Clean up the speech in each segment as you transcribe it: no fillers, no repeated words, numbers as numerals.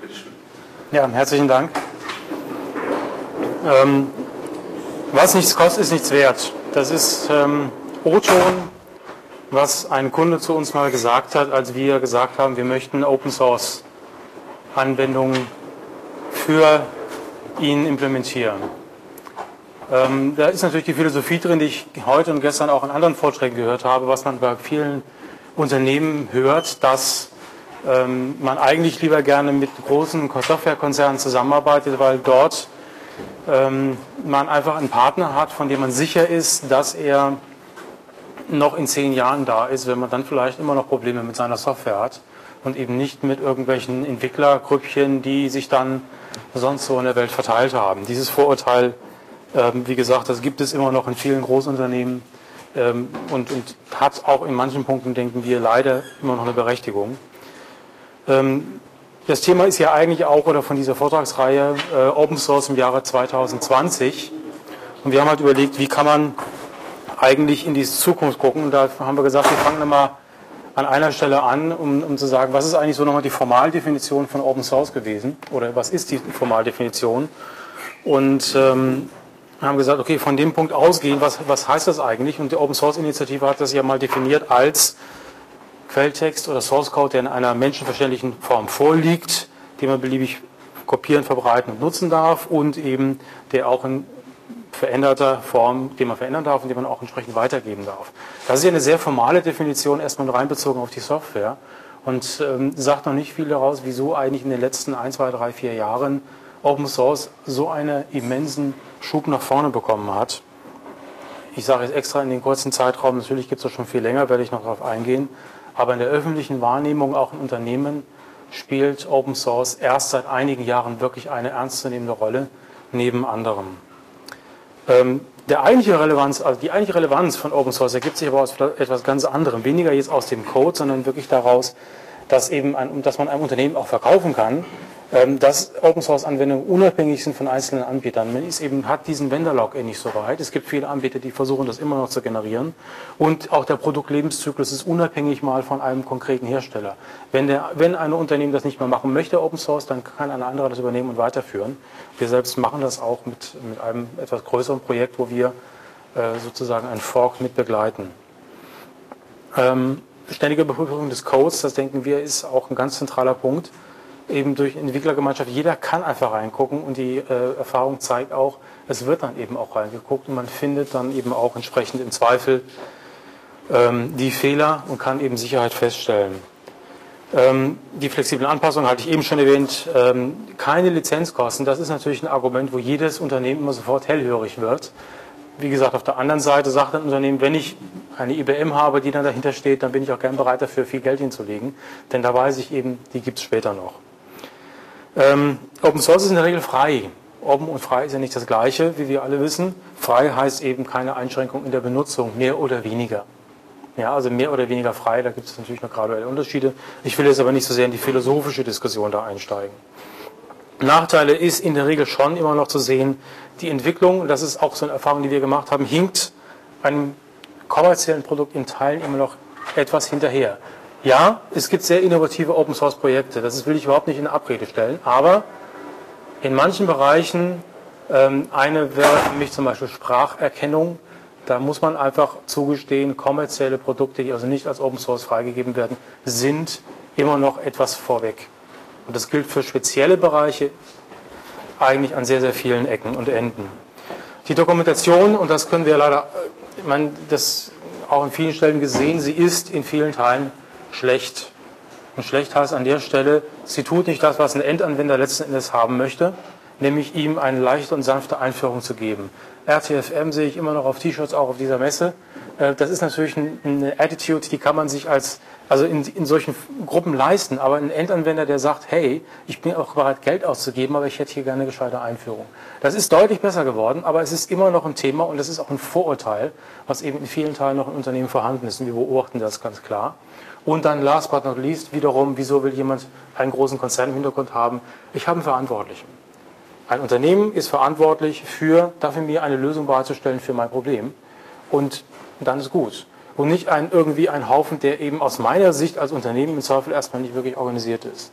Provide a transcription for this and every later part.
Ja, herzlichen Dank. Was nichts kostet, ist nichts wert. Das ist O-Ton, was ein Kunde zu uns mal gesagt hat, als wir gesagt haben, wir möchten Open-Source-Anwendungen für ihn implementieren. Da ist natürlich die Philosophie drin, die ich heute und gestern auch in anderen Vorträgen gehört habe, was man bei vielen Unternehmen hört, dass man eigentlich lieber gerne mit großen Softwarekonzernen zusammenarbeitet, weil dort man einfach einen Partner hat, von dem man sicher ist, dass er noch in 10 Jahren da ist, wenn man dann vielleicht immer noch Probleme mit seiner Software hat und eben nicht mit irgendwelchen Entwicklergrüppchen, die sich dann sonst so in der Welt verteilt haben. Dieses Vorurteil, wie gesagt, das gibt es immer noch in vielen Großunternehmen und hat auch in manchen Punkten, denken wir, leider immer noch eine Berechtigung. Das Thema ist ja eigentlich auch, oder von dieser Vortragsreihe, Open Source im Jahre 2020. Und wir haben halt überlegt, wie kann man eigentlich in die Zukunft gucken. Und da haben wir gesagt, wir fangen mal an einer Stelle an, um zu sagen, was ist eigentlich so nochmal die Formaldefinition von Open Source gewesen? Oder was ist die Formaldefinition? Und haben gesagt, okay, von dem Punkt ausgehend, was heißt das eigentlich? Und die Open Source Initiative hat das ja mal definiert als Quelltext oder Source Code, der in einer menschenverständlichen Form vorliegt, den man beliebig kopieren, verbreiten und nutzen darf und eben der auch in veränderter Form, den man verändern darf und den man auch entsprechend weitergeben darf. Das ist ja eine sehr formale Definition, erstmal nur reinbezogen auf die Software und sagt noch nicht viel daraus, wieso eigentlich in den letzten 1, 2, 3, 4 Jahren Open Source so einen immensen Schub nach vorne bekommen hat. Ich sage jetzt extra in den kurzen Zeitraum, natürlich gibt es das schon viel länger, werde ich noch darauf eingehen, aber in der öffentlichen Wahrnehmung, auch in Unternehmen, spielt Open Source erst seit einigen Jahren wirklich eine ernstzunehmende Rolle, neben anderem. Die eigentliche Relevanz von Open Source ergibt sich aber aus etwas ganz anderem. Weniger jetzt aus dem Code, sondern wirklich daraus, dass man einem Unternehmen auch verkaufen kann, dass Open Source Anwendungen unabhängig sind von einzelnen Anbietern. Man hat diesen Vendor-Login nicht so weit. Es gibt viele Anbieter, die versuchen, das immer noch zu generieren. Und auch der Produktlebenszyklus ist unabhängig mal von einem konkreten Hersteller. Wenn ein Unternehmen das nicht mehr machen möchte, Open Source, dann kann ein anderer das übernehmen und weiterführen. Wir selbst machen das auch mit einem etwas größeren Projekt, wo wir sozusagen einen Fork mit begleiten. Ständige Überprüfung des Codes, das denken wir, ist auch ein ganz zentraler Punkt. Eben durch Entwicklergemeinschaft, jeder kann einfach reingucken und die Erfahrung zeigt auch, es wird dann eben auch reingeguckt und man findet dann eben auch entsprechend im Zweifel die Fehler und kann eben Sicherheit feststellen. Die flexiblen Anpassungen hatte ich eben schon erwähnt, keine Lizenzkosten, das ist natürlich ein Argument, wo jedes Unternehmen immer sofort hellhörig wird. Wie gesagt, auf der anderen Seite sagt ein Unternehmen, wenn ich eine IBM habe, die dann dahinter steht, dann bin ich auch gern bereit dafür, viel Geld hinzulegen, denn da weiß ich eben, die gibt es später noch. Open Source ist in der Regel frei. Open und frei ist ja nicht das Gleiche, wie wir alle wissen. Frei heißt eben keine Einschränkung in der Benutzung, mehr oder weniger. Ja, also mehr oder weniger frei, da gibt es natürlich noch graduelle Unterschiede. Ich will jetzt aber nicht so sehr in die philosophische Diskussion da einsteigen. Nachteile ist in der Regel schon immer noch zu sehen, die Entwicklung, und das ist auch so eine Erfahrung, die wir gemacht haben, hinkt einem kommerziellen Produkt in Teilen immer noch etwas hinterher. Ja, es gibt sehr innovative Open-Source-Projekte, das will ich überhaupt nicht in Abrede stellen, aber in manchen Bereichen, eine wäre für mich zum Beispiel Spracherkennung, da muss man einfach zugestehen, kommerzielle Produkte, die also nicht als Open-Source freigegeben werden, sind immer noch etwas vorweg. Und das gilt für spezielle Bereiche eigentlich an sehr, sehr vielen Ecken und Enden. Die Dokumentation, und das können wir leider, ich meine, das auch an vielen Stellen gesehen, sie ist in vielen Teilen schlecht. Und schlecht heißt an der Stelle, sie tut nicht das, was ein Endanwender letzten Endes haben möchte, nämlich ihm eine leichte und sanfte Einführung zu geben. RTFM sehe ich immer noch auf T-Shirts, auch auf dieser Messe. Das ist natürlich eine Attitude, die kann man sich also in solchen Gruppen leisten, aber ein Endanwender, der sagt, hey, ich bin auch bereit, Geld auszugeben, aber ich hätte hier gerne eine gescheite Einführung. Das ist deutlich besser geworden, aber es ist immer noch ein Thema und es ist auch ein Vorurteil, was eben in vielen Teilen noch in Unternehmen vorhanden ist und wir beobachten das ganz klar. Und dann last but not least wiederum, wieso will jemand einen großen Konzern im Hintergrund haben? Ich habe einen Verantwortlichen. Ein Unternehmen ist verantwortlich dafür mir eine Lösung bereitzustellen für mein Problem und dann ist gut. Und nicht irgendwie ein Haufen, der eben aus meiner Sicht als Unternehmen im Zweifel erstmal nicht wirklich organisiert ist.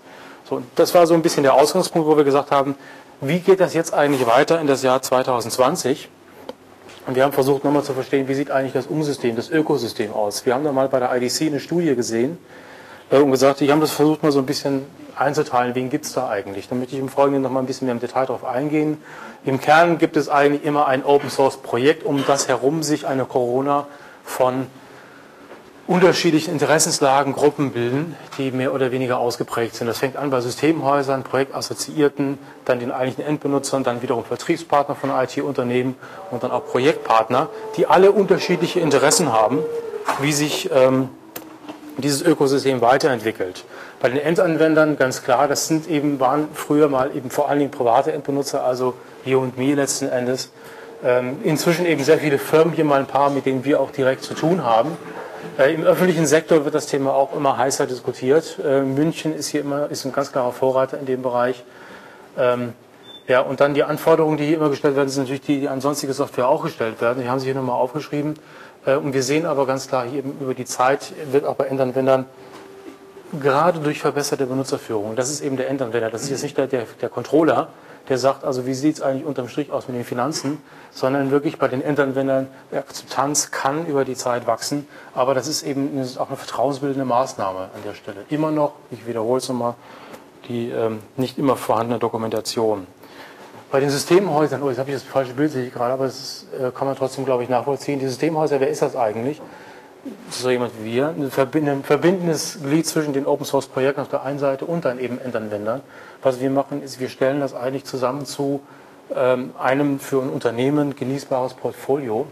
So, und das war so ein bisschen der Ausgangspunkt, wo wir gesagt haben, wie geht das jetzt eigentlich weiter in das Jahr 2020? Und wir haben versucht, nochmal zu verstehen, wie sieht eigentlich das Umsystem, das Ökosystem aus. Wir haben da mal bei der IDC eine Studie gesehen und gesagt, ich habe das versucht mal so ein bisschen einzuteilen, wen gibt es da eigentlich. Da möchte ich im Folgenden nochmal ein bisschen mehr im Detail drauf eingehen. Im Kern gibt es eigentlich immer ein Open-Source-Projekt, um das herum sich eine Corona von unterschiedlichen Interessenslagen, Gruppen bilden, die mehr oder weniger ausgeprägt sind. Das fängt an bei Systemhäusern, Projektassoziierten, dann den eigentlichen Endbenutzern, dann wiederum Vertriebspartner von IT-Unternehmen und dann auch Projektpartner, die alle unterschiedliche Interessen haben, wie sich dieses Ökosystem weiterentwickelt. Bei den Endanwendern ganz klar, das waren früher mal eben vor allen Dingen private Endbenutzer, also you und me letzten Endes. Inzwischen eben sehr viele Firmen, hier mal ein paar, mit denen wir auch direkt zu tun haben. Im öffentlichen Sektor wird das Thema auch immer heißer diskutiert. München ist ein ganz klarer Vorreiter in dem Bereich. Ja, und dann die Anforderungen, die hier immer gestellt werden, sind natürlich die, die an sonstige Software auch gestellt werden. Die haben Sie hier nochmal aufgeschrieben. Und wir sehen aber ganz klar, hier eben über die Zeit wird auch bei Endanwendern gerade durch verbesserte Benutzerführung, das ist eben der Endanwender, das ist jetzt nicht der Controller, der sagt, also wie sieht es eigentlich unterm Strich aus mit den Finanzen, sondern wirklich bei den Endanwendern, die Akzeptanz kann über die Zeit wachsen, aber das ist eben auch eine vertrauensbildende Maßnahme an der Stelle. Immer noch, ich wiederhole es nochmal, die nicht immer vorhandene Dokumentation. Bei den Systemhäusern, jetzt habe ich das falsche Bild, sehe ich gerade, aber das kann man trotzdem, glaube ich, nachvollziehen. Die Systemhäuser, wer ist das eigentlich? Das ist so jemand wie wir, ein verbindendes Glied zwischen den Open-Source-Projekten auf der einen Seite und dann eben Endanwendern. Was wir machen, ist, wir stellen das eigentlich zusammen zu einem für ein Unternehmen genießbares Portfolio.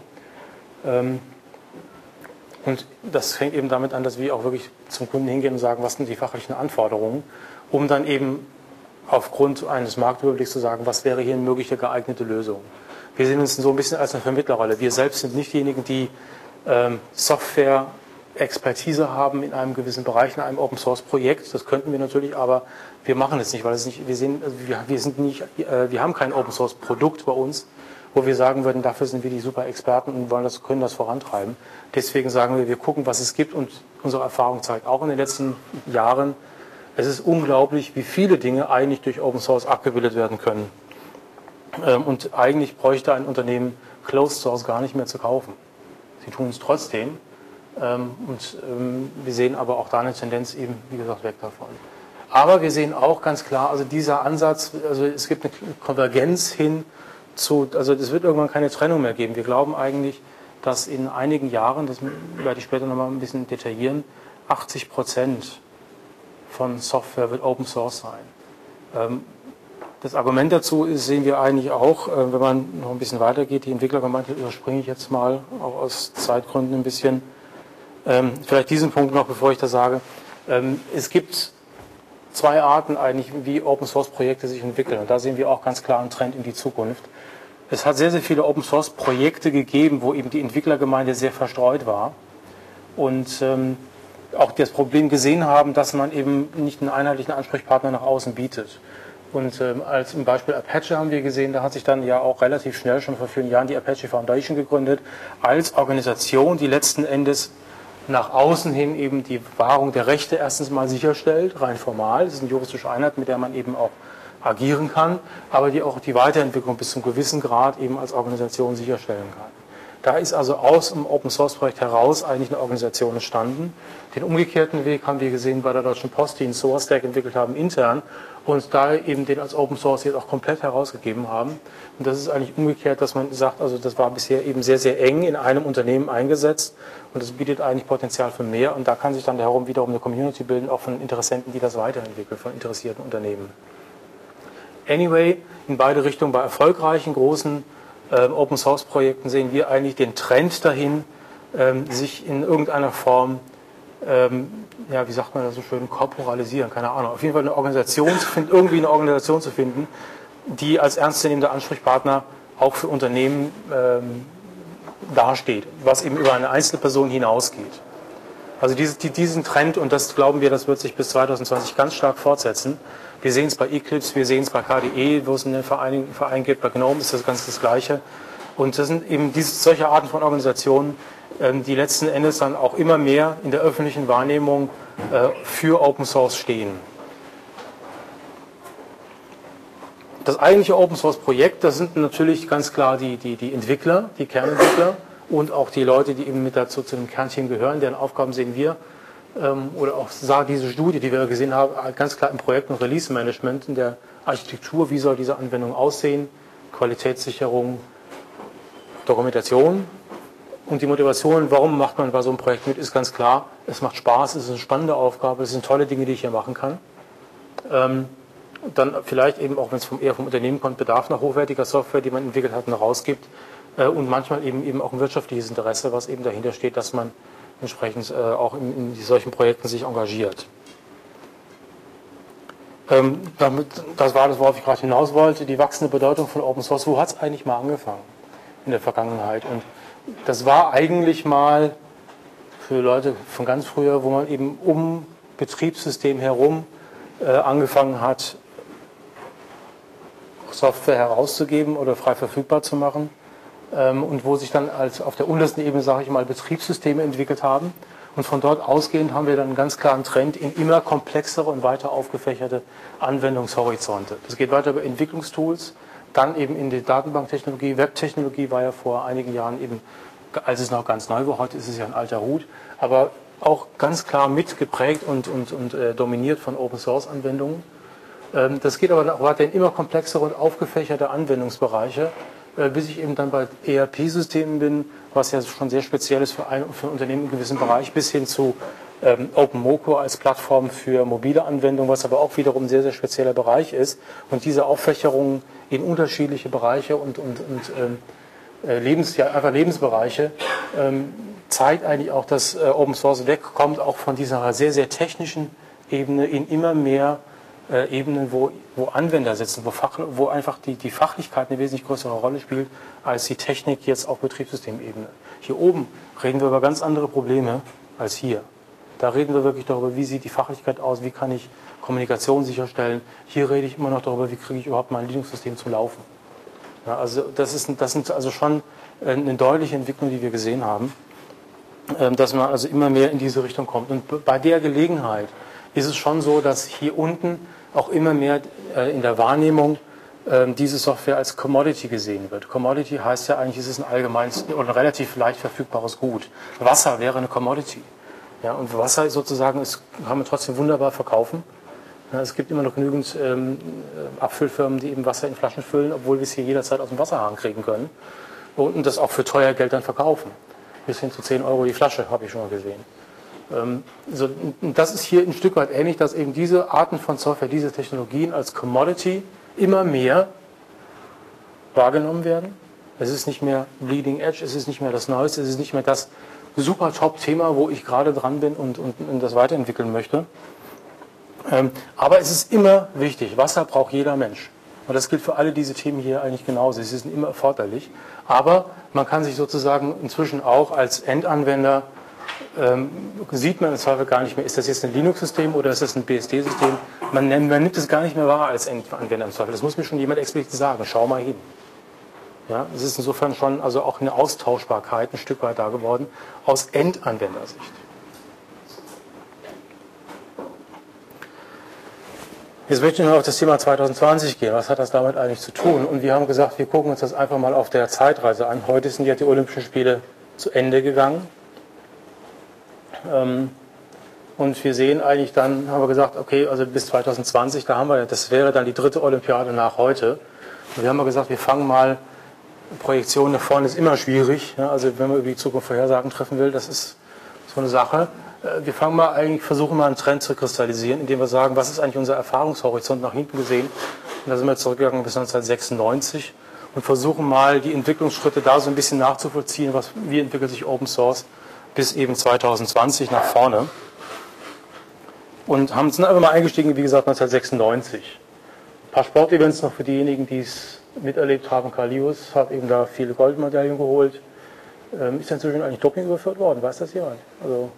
Und das fängt eben damit an, dass wir auch wirklich zum Kunden hingehen und sagen, was sind die fachlichen Anforderungen, um dann eben aufgrund eines Marktüberblicks zu sagen, was wäre hier eine mögliche geeignete Lösung. Wir sehen uns so ein bisschen als eine Vermittlerrolle. Wir selbst sind nicht diejenigen, die Software-Expertise haben in einem gewissen Bereich, in einem Open-Source-Projekt. Das könnten wir natürlich, aber wir machen es nicht, weil wir haben kein Open-Source-Produkt bei uns, wo wir sagen würden, dafür sind wir die super Experten und können das vorantreiben. Deswegen sagen wir gucken, was es gibt, und unsere Erfahrung zeigt auch in den letzten Jahren, es ist unglaublich, wie viele Dinge eigentlich durch Open-Source abgebildet werden können. Und eigentlich bräuchte ein Unternehmen Closed Source gar nicht mehr zu kaufen. Sie tun es trotzdem, wir sehen aber auch da eine Tendenz eben, wie gesagt, weg davon. Aber wir sehen auch ganz klar, also dieser Ansatz, also es gibt eine Konvergenz hin zu, also es wird irgendwann keine Trennung mehr geben. Wir glauben eigentlich, dass in einigen Jahren, das werde ich später nochmal ein bisschen detaillieren, 80% von Software wird Open Source sein. Das Argument dazu sehen wir eigentlich auch, wenn man noch ein bisschen weitergeht, die Entwicklergemeinde überspringe ich jetzt mal, auch aus Zeitgründen ein bisschen. Vielleicht diesen Punkt noch, bevor ich das sage. Es gibt zwei Arten eigentlich, wie Open-Source-Projekte sich entwickeln. Und da sehen wir auch ganz klar einen Trend in die Zukunft. Es hat sehr, sehr viele Open-Source-Projekte gegeben, wo eben die Entwicklergemeinde sehr verstreut war. Und auch das Problem gesehen haben, dass man eben nicht einen einheitlichen Ansprechpartner nach außen bietet. Und als im Beispiel Apache haben wir gesehen, da hat sich dann ja auch relativ schnell, schon vor vielen Jahren, die Apache Foundation gegründet, als Organisation, die letzten Endes nach außen hin eben die Wahrung der Rechte erstens mal sicherstellt, rein formal. Das ist eine juristische Einheit, mit der man eben auch agieren kann, aber die auch die Weiterentwicklung bis zum gewissen Grad eben als Organisation sicherstellen kann. Da ist also aus dem Open-Source-Projekt heraus eigentlich eine Organisation entstanden. Den umgekehrten Weg haben wir gesehen bei der Deutschen Post, die einen Source-Stack entwickelt haben intern und da eben den als Open-Source jetzt auch komplett herausgegeben haben. Und das ist eigentlich umgekehrt, dass man sagt, also das war bisher eben sehr, sehr eng in einem Unternehmen eingesetzt und das bietet eigentlich Potenzial für mehr und da kann sich dann darum wiederum eine Community bilden, auch von Interessenten, die das weiterentwickeln, von interessierten Unternehmen. Anyway, in beide Richtungen, bei erfolgreichen, großen Open-Source-Projekten sehen wir eigentlich den Trend dahin, sich in irgendeiner Form, ja, wie sagt man das so schön, korporalisieren, keine Ahnung, auf jeden Fall eine Organisation zu finden, irgendwie eine Organisation zu finden, die als ernstzunehmender Ansprechpartner auch für Unternehmen dasteht, was eben über eine Einzelperson hinausgeht. Also diesen Trend, und das glauben wir, das wird sich bis 2020 ganz stark fortsetzen. Wir sehen es bei Eclipse, wir sehen es bei KDE, wo es einen Verein gibt, bei GNOME ist das ganz das Gleiche. Und das sind eben solche Arten von Organisationen, die letzten Endes dann auch immer mehr in der öffentlichen Wahrnehmung für Open Source stehen. Das eigentliche Open-Source-Projekt, das sind natürlich ganz klar die Entwickler, die Kernentwickler und auch die Leute, die eben mit dazu zu dem Kernteam gehören, deren Aufgaben sehen wir. Oder auch diese Studie, die wir gesehen haben, ganz klar im Projekt- und Release-Management, in der Architektur, wie soll diese Anwendung aussehen, Qualitätssicherung, Dokumentation und die Motivation, warum macht man bei so einem Projekt mit, ist ganz klar, es macht Spaß, es ist eine spannende Aufgabe, es sind tolle Dinge, die ich hier machen kann. Dann vielleicht eben auch, wenn es eher vom Unternehmen kommt, Bedarf nach hochwertiger Software, die man entwickelt hat und rausgibt und manchmal eben auch ein wirtschaftliches Interesse, was eben dahinter steht, dass man entsprechend auch in solchen Projekten sich engagiert. Das war das, worauf ich gerade hinaus wollte, die wachsende Bedeutung von Open Source. Wo hat es eigentlich mal angefangen in der Vergangenheit? Und das war eigentlich mal für Leute von ganz früher, wo man eben um Betriebssystem herum angefangen hat, Software herauszugeben oder frei verfügbar zu machen und wo sich dann als auf der untersten Ebene, sage ich mal, Betriebssysteme entwickelt haben. Und von dort ausgehend haben wir dann einen ganz klaren Trend in immer komplexere und weiter aufgefächerte Anwendungshorizonte. Das geht weiter über Entwicklungstools, dann eben in die Datenbanktechnologie. Webtechnologie war ja vor einigen Jahren eben, als es noch ganz neu war, heute ist es ja ein alter Hut, aber auch ganz klar mitgeprägt und dominiert von Open-Source-Anwendungen. Das geht aber auch weiter in immer komplexere und aufgefächerte Anwendungsbereiche, bis ich eben dann bei ERP-Systemen bin, was ja schon sehr speziell ist für ein Unternehmen in gewissem Bereich, bis hin zu OpenMoko als Plattform für mobile Anwendungen, was aber auch wiederum ein sehr, sehr spezieller Bereich ist. Und diese Auffächerungen in unterschiedliche Bereiche und einfach Lebensbereiche zeigt eigentlich auch, dass Open Source wegkommt, auch von dieser sehr, sehr technischen Ebene in immer mehr Ebenen, wo Anwender sitzen, wo einfach die Fachlichkeit eine wesentlich größere Rolle spielt, als die Technik jetzt auf Betriebssystemebene. Hier oben reden wir über ganz andere Probleme als hier. Da reden wir wirklich darüber, wie sieht die Fachlichkeit aus, wie kann ich Kommunikation sicherstellen. Hier rede ich immer noch darüber, wie kriege ich überhaupt mein Linux-System zum Laufen. Ja, also das sind also schon eine deutliche Entwicklung, die wir gesehen haben, dass man also immer mehr in diese Richtung kommt. Und bei der Gelegenheit ist es schon so, dass hier unten auch immer mehr in der Wahrnehmung diese Software als Commodity gesehen wird. Commodity heißt ja eigentlich, es ist ein allgemeines oder ein relativ leicht verfügbares Gut. Wasser wäre eine Commodity. Ja, und Wasser sozusagen kann man trotzdem wunderbar verkaufen. Ja, es gibt immer noch genügend Abfüllfirmen, die eben Wasser in Flaschen füllen, obwohl wir es hier jederzeit aus dem Wasserhahn kriegen können. Und das auch für teuer Geld dann verkaufen. Bis hin zu 10 Euro die Flasche, habe ich schon mal gesehen. Das ist hier ein Stück weit ähnlich, dass eben diese Arten von Software, diese Technologien als Commodity immer mehr wahrgenommen werden. Es ist nicht mehr Bleeding Edge, es ist nicht mehr das Neueste, es ist nicht mehr das super Top-Thema, wo ich gerade dran bin und das weiterentwickeln möchte. Aber es ist immer wichtig, Wasser braucht jeder Mensch. Und das gilt für alle diese Themen hier eigentlich genauso. Sie sind immer erforderlich. Aber man kann sich sozusagen inzwischen auch als Endanwender sieht man im Zweifel gar nicht mehr, ist das jetzt ein Linux-System oder ist das ein BSD-System? Man nimmt es gar nicht mehr wahr als Endanwender im Zweifel. Das muss mir schon jemand explizit sagen. Schau mal hin. Ja, es ist insofern schon also auch eine Austauschbarkeit ein Stück weit da geworden aus Endanwendersicht. Jetzt möchte ich noch auf das Thema 2020 gehen. Was hat das damit eigentlich zu tun? Und wir haben gesagt, wir gucken uns das einfach mal auf der Zeitreise an. Heute sind ja die Olympischen Spiele zu Ende gegangen. Und wir sehen eigentlich dann, haben wir gesagt, okay, also bis 2020, das wäre dann die 3. Olympiade nach heute. Und wir haben mal gesagt, wir fangen mal, Projektion nach vorne ist immer schwierig. Ja, also wenn man über die Zukunft Vorhersagen treffen will, das ist so eine Sache. Wir versuchen mal einen Trend zu kristallisieren, indem wir sagen, was ist eigentlich unser Erfahrungshorizont nach hinten gesehen. Und da sind wir zurückgegangen bis 1996 und versuchen mal die Entwicklungsschritte da so ein bisschen nachzuvollziehen, wie entwickelt sich Open Source bis eben 2020 nach vorne. Und sind einfach mal eingestiegen, wie gesagt, 1996. Ein paar Sportevents noch für diejenigen, die es miterlebt haben. Carl Lewis hat eben da viele Goldmedaillen geholt. Ist inzwischen eigentlich Doping überführt worden? Weiß das jemand? Also,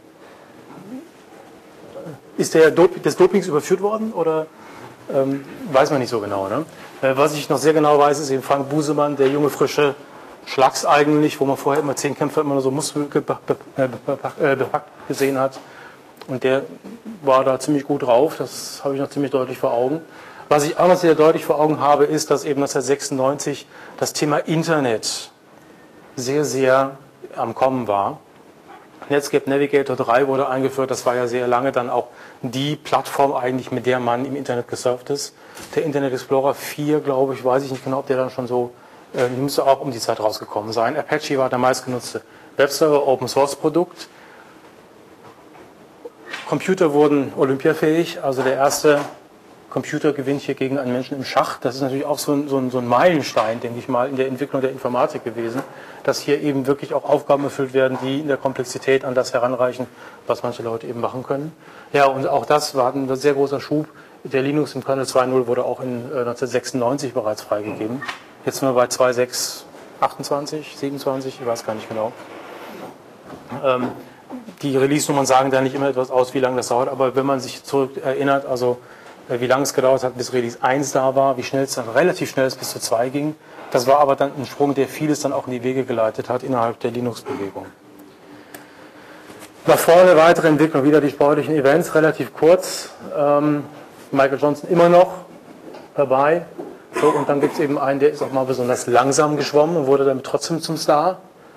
ist des Dopings überführt worden oder weiß man nicht so genau. Ne? Was ich noch sehr genau weiß, ist eben Frank Busemann, der junge, frische Schlags eigentlich, wo man vorher immer 10 Kämpfer immer nur so muskelbepackt gesehen hat. Und der war da ziemlich gut drauf, das habe ich noch ziemlich deutlich vor Augen. Was ich auch noch sehr deutlich vor Augen habe, ist, dass eben 1996 das Thema Internet sehr, sehr am Kommen war. Netscape Navigator 3 wurde eingeführt, das war ja sehr lange dann auch die Plattform eigentlich, mit der man im Internet gesurft ist. Der Internet Explorer 4, glaube ich, weiß ich nicht genau, ob der dann schon so, müsste auch um die Zeit rausgekommen sein. Apache war der meistgenutzte Webserver, Open Source Produkt. Computer wurden olympiafähig, also der erste Computer gewinnt hier gegen einen Menschen im Schach. Das ist natürlich auch so ein Meilenstein, denke ich mal, in der Entwicklung der Informatik gewesen, dass hier eben wirklich auch Aufgaben erfüllt werden, die in der Komplexität an das heranreichen, was manche Leute eben machen können. Ja, und auch das war ein sehr großer Schub. Der Linux im Kernel 2.0 wurde auch in 1996 bereits freigegeben. Jetzt sind wir bei 2.6, 28, 27, ich weiß gar nicht genau. Die Release-Nummern sagen da nicht immer etwas aus, wie lange das dauert, aber wenn man sich zurück erinnert, also wie lange es gedauert hat, bis Release 1 da war, wie schnell es dann relativ schnell bis zu 2 ging. Das war aber dann ein Sprung, der vieles dann auch in die Wege geleitet hat innerhalb der Linux-Bewegung. Nach vorne weitere Entwicklung, wieder die sportlichen Events, relativ kurz. Michael Johnson immer noch dabei. So, und dann gibt es eben einen, der ist auch mal besonders langsam geschwommen und wurde damit trotzdem zum Star.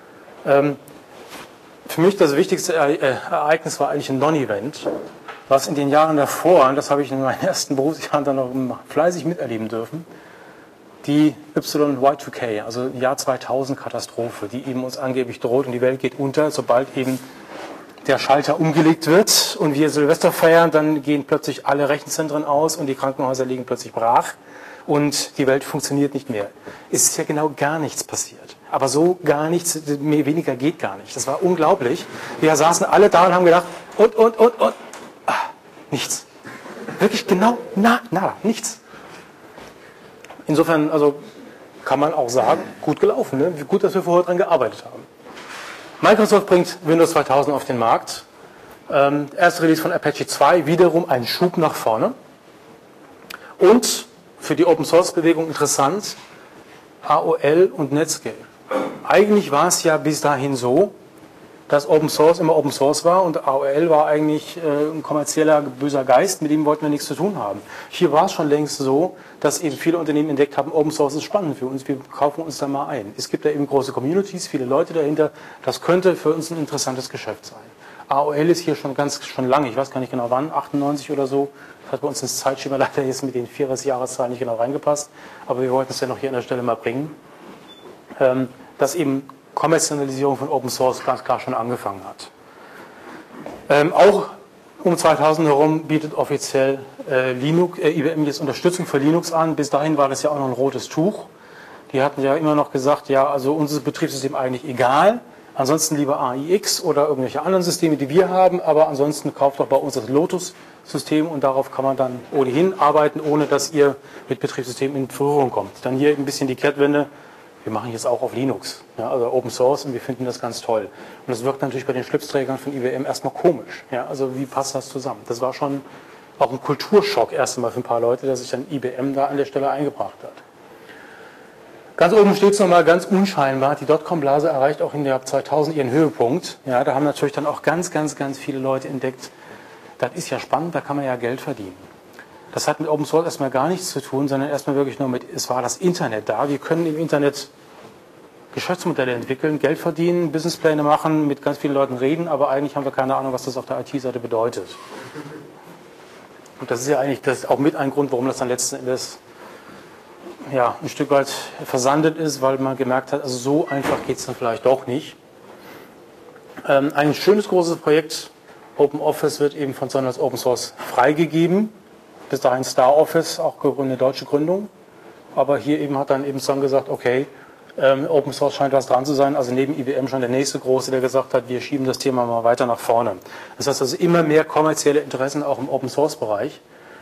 Für mich das wichtigste Ereignis war eigentlich ein Non-Event, was in den Jahren davor, und das habe ich in meinen ersten Berufsjahren dann noch fleißig miterleben dürfen, die Y2K, also Jahr 2000 Katastrophe, die eben uns angeblich droht und die Welt geht unter, sobald eben der Schalter umgelegt wird und wir Silvester feiern, dann gehen plötzlich alle Rechenzentren aus und die Krankenhäuser liegen plötzlich brach und die Welt funktioniert nicht mehr. Es ist ja genau gar nichts passiert. Aber so gar nichts, mehr weniger geht gar nicht. Das war unglaublich. Wir saßen alle da und haben gedacht, und. Nichts. Wirklich genau, nada, nichts. Insofern, also kann man auch sagen, gut gelaufen, ne? Gut, dass wir vorher dran gearbeitet haben. Microsoft bringt Windows 2000 auf den Markt. Erste Release von Apache 2, wiederum ein Schub nach vorne. Und für die Open Source Bewegung interessant, AOL und Netscape. Eigentlich war es ja bis dahin so, dass Open Source immer Open Source war und AOL war eigentlich ein kommerzieller, böser Geist, mit dem wollten wir nichts zu tun haben. Hier war es schon längst so, dass eben viele Unternehmen entdeckt haben, Open Source ist spannend für uns, wir kaufen uns da mal ein. Es gibt da eben große Communities, viele Leute dahinter, das könnte für uns ein interessantes Geschäft sein. AOL ist hier schon lange, ich weiß gar nicht genau wann, 98 oder so, das hat bei uns ins Zeitschema leider jetzt mit den 4 Jahreszahlen nicht genau reingepasst, aber wir wollten es ja noch hier an der Stelle mal bringen, dass eben Kommerzialisierung von Open Source ganz klar schon angefangen hat. Auch um 2000 herum bietet offiziell IBM jetzt Unterstützung für Linux an. Bis dahin war das ja auch noch ein rotes Tuch. Die hatten ja immer noch gesagt, ja, also uns ist das Betriebssystem eigentlich egal. Ansonsten lieber AIX oder irgendwelche anderen Systeme, die wir haben, aber ansonsten kauft doch bei uns das Lotus-System und darauf kann man dann ohnehin arbeiten, ohne dass ihr mit Betriebssystemen in Berührung kommt. Dann hier ein bisschen die Kehrtwende. Wir machen jetzt auch auf Linux, ja, also Open Source, und wir finden das ganz toll. Und das wirkt natürlich bei den Schlipsträgern von IBM erstmal komisch. Ja, also wie passt das zusammen? Das war schon auch ein Kulturschock erst einmal für ein paar Leute, dass sich dann IBM da an der Stelle eingebracht hat. Ganz oben steht es nochmal ganz unscheinbar, die Dotcom-Blase erreicht auch in der 2000 ihren Höhepunkt. Ja, da haben natürlich dann auch ganz viele Leute entdeckt, das ist ja spannend, da kann man ja Geld verdienen. Das hat mit Open Source erstmal gar nichts zu tun, sondern erstmal wirklich nur mit, es war das Internet da. Wir können im Internet Geschäftsmodelle entwickeln, Geld verdienen, Businesspläne machen, mit ganz vielen Leuten reden, aber eigentlich haben wir keine Ahnung, was das auf der IT-Seite bedeutet. Und das ist ja eigentlich auch mit ein Grund, warum das dann letzten Endes ja, ein Stück weit versandet ist, weil man gemerkt hat, also so einfach geht es dann vielleicht doch nicht. Ein schönes großes Projekt, OpenOffice, wird eben von Sonnen als Open Source freigegeben. Bis dahin Star Office, auch eine deutsche Gründung. Aber hier eben hat dann eben Sun gesagt, okay, Open Source scheint was dran zu sein. Also neben IBM schon der nächste große, der gesagt hat, wir schieben das Thema mal weiter nach vorne. Das heißt also immer mehr kommerzielle Interessen auch im Open Source Bereich,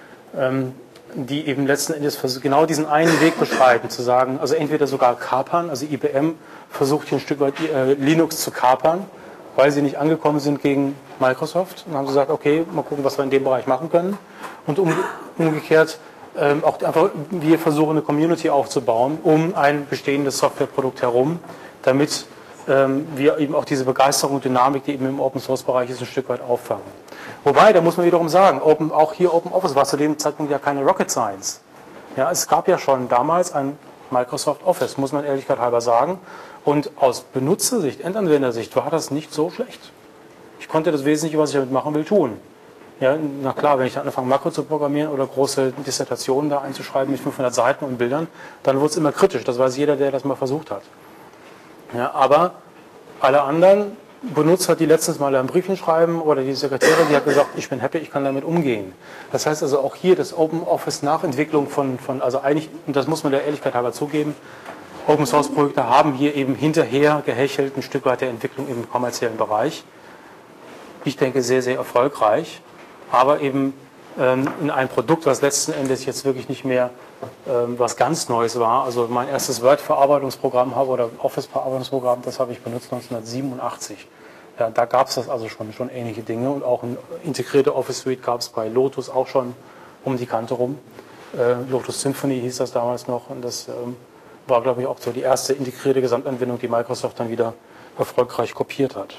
die eben letzten Endes genau diesen einen Weg beschreiten, zu sagen, also entweder sogar kapern, also IBM versucht hier ein Stück weit Linux zu kapern, weil sie nicht angekommen sind gegen Microsoft. Und haben gesagt, okay, mal gucken, was wir in dem Bereich machen können. Und umgekehrt auch einfach, wir versuchen eine Community aufzubauen, um ein bestehendes Softwareprodukt herum, damit wir eben auch diese Begeisterung und Dynamik, die eben im Open-Source-Bereich ist, ein Stück weit auffangen. Wobei, da muss man wiederum sagen, auch hier OpenOffice war zu dem Zeitpunkt ja keine Rocket Science. Ja, es gab ja schon damals ein Microsoft Office, muss man Ehrlichkeit halber sagen. Und aus Benutzersicht, Endanwendersicht war das nicht so schlecht. Ich konnte das Wesentliche, was ich damit machen will, tun. Ja, na klar, wenn ich dann anfange, Makro zu programmieren oder große Dissertationen da einzuschreiben mit 500 Seiten und Bildern, dann wird es immer kritisch. Das weiß jeder, der das mal versucht hat. Ja, aber alle anderen Benutzer, die letztens mal ein Briefchen schreiben oder die Sekretärin, die hat gesagt, ich bin happy, ich kann damit umgehen. Das heißt also auch hier das Open Office Nachentwicklung also eigentlich, und das muss man der Ehrlichkeit halber zugeben, Open Source Projekte haben hier eben hinterher gehechelt ein Stück weit der Entwicklung im kommerziellen Bereich. Ich denke sehr, sehr erfolgreich, aber eben in ein Produkt, was letzten Endes jetzt wirklich nicht mehr was ganz Neues war. Also mein erstes Word-Verarbeitungsprogramm oder Office-Verarbeitungsprogramm, das habe ich benutzt 1987. Ja, da gab es das also schon ähnliche Dinge und auch eine integrierte Office Suite gab es bei Lotus auch schon um die Kante rum. Lotus Symphony hieß das damals noch und das war, glaube ich, auch so die erste integrierte Gesamtanwendung, die Microsoft dann wieder erfolgreich kopiert hat.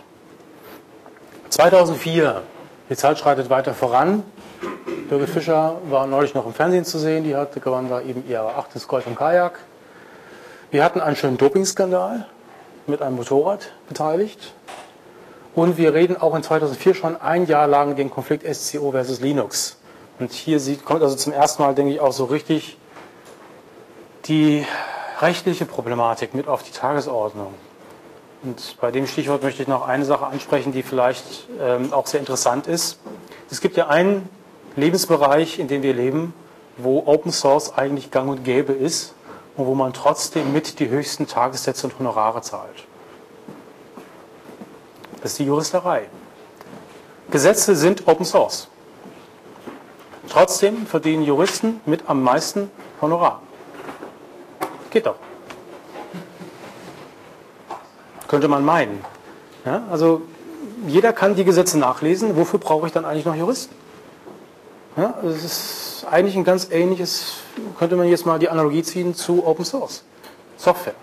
2004, die Zeit schreitet weiter voran. Birgit Fischer war neulich noch im Fernsehen zu sehen, die gewann da eben ihre 8. Golf im Kajak. Wir hatten einen schönen Dopingskandal mit einem Motorrad beteiligt. Und wir reden auch in 2004 schon ein Jahr lang den Konflikt SCO versus Linux. Und hier kommt also zum ersten Mal, denke ich, auch so richtig die rechtliche Problematik mit auf die Tagesordnung. Und bei dem Stichwort möchte ich noch eine Sache ansprechen, die vielleicht auch sehr interessant ist. Es gibt ja einen Lebensbereich, in dem wir leben, wo Open Source eigentlich gang und gäbe ist und wo man trotzdem mit die höchsten Tagessätze und Honorare zahlt. Das ist die Juristerei. Gesetze sind Open Source. Trotzdem verdienen Juristen mit am meisten Honorar. Geht doch. Könnte man meinen. Ja, also jeder kann die Gesetze nachlesen. Wofür brauche ich dann eigentlich noch Juristen? Ja, das ist eigentlich ein ganz ähnliches, könnte man jetzt mal die Analogie ziehen zu Open Source Software.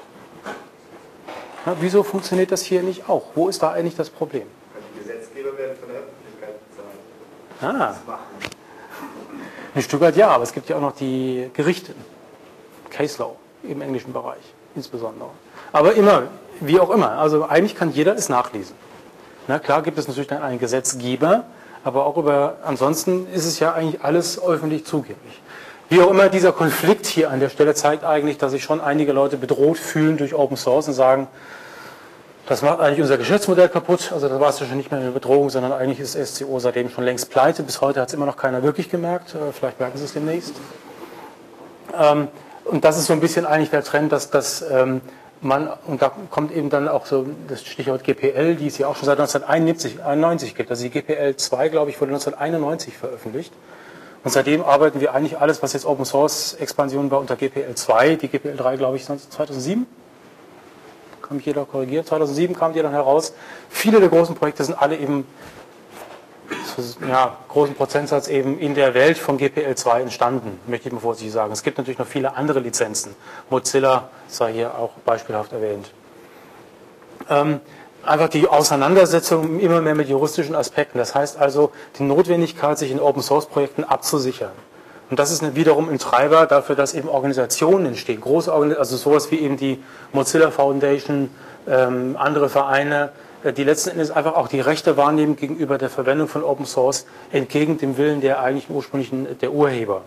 Ja, wieso funktioniert das hier nicht auch? Wo ist da eigentlich das Problem? Die Gesetzgeber werden von der Öffentlichkeit bezahlt. Ein Stück weit ja, aber es gibt ja auch noch die Gerichte, Case Law im englischen Bereich insbesondere. Aber immer, wie auch immer, also eigentlich kann jeder es nachlesen. Na klar gibt es natürlich dann einen Gesetzgeber, aber auch ansonsten ist es ja eigentlich alles öffentlich zugänglich. Wie auch immer, dieser Konflikt hier an der Stelle zeigt eigentlich, dass sich schon einige Leute bedroht fühlen durch Open Source und sagen, das macht eigentlich unser Geschäftsmodell kaputt. Also da war es ja schon nicht mehr eine Bedrohung, sondern eigentlich ist SCO seitdem schon längst pleite. Bis heute hat es immer noch keiner wirklich gemerkt. Vielleicht merken sie es demnächst. Und das ist so ein bisschen eigentlich der Trend, dass und da kommt eben dann auch so das Stichwort GPL, die es ja auch schon seit 1991 gibt. Also die GPL 2, glaube ich, wurde 1991 veröffentlicht. Und seitdem arbeiten wir eigentlich alles, was jetzt Open Source Expansion war, unter GPL 2. Die GPL 3, glaube ich, 2007. Kann mich jeder korrigieren. 2007 kam die dann heraus. Viele der großen Projekte sind alle eben großen Prozentsatz eben in der Welt von GPL 2 entstanden, möchte ich mal vorsichtig sagen. Es gibt natürlich noch viele andere Lizenzen. Mozilla sei hier auch beispielhaft erwähnt. Einfach die Auseinandersetzung immer mehr mit juristischen Aspekten. Das heißt also die Notwendigkeit, sich in Open-Source-Projekten abzusichern. Und das ist wiederum ein Treiber dafür, dass eben Organisationen entstehen. Große Organisationen, also sowas wie eben die Mozilla Foundation, andere Vereine, die letzten Endes einfach auch die Rechte wahrnehmen gegenüber der Verwendung von Open Source entgegen dem Willen der eigentlich ursprünglichen der Urheber.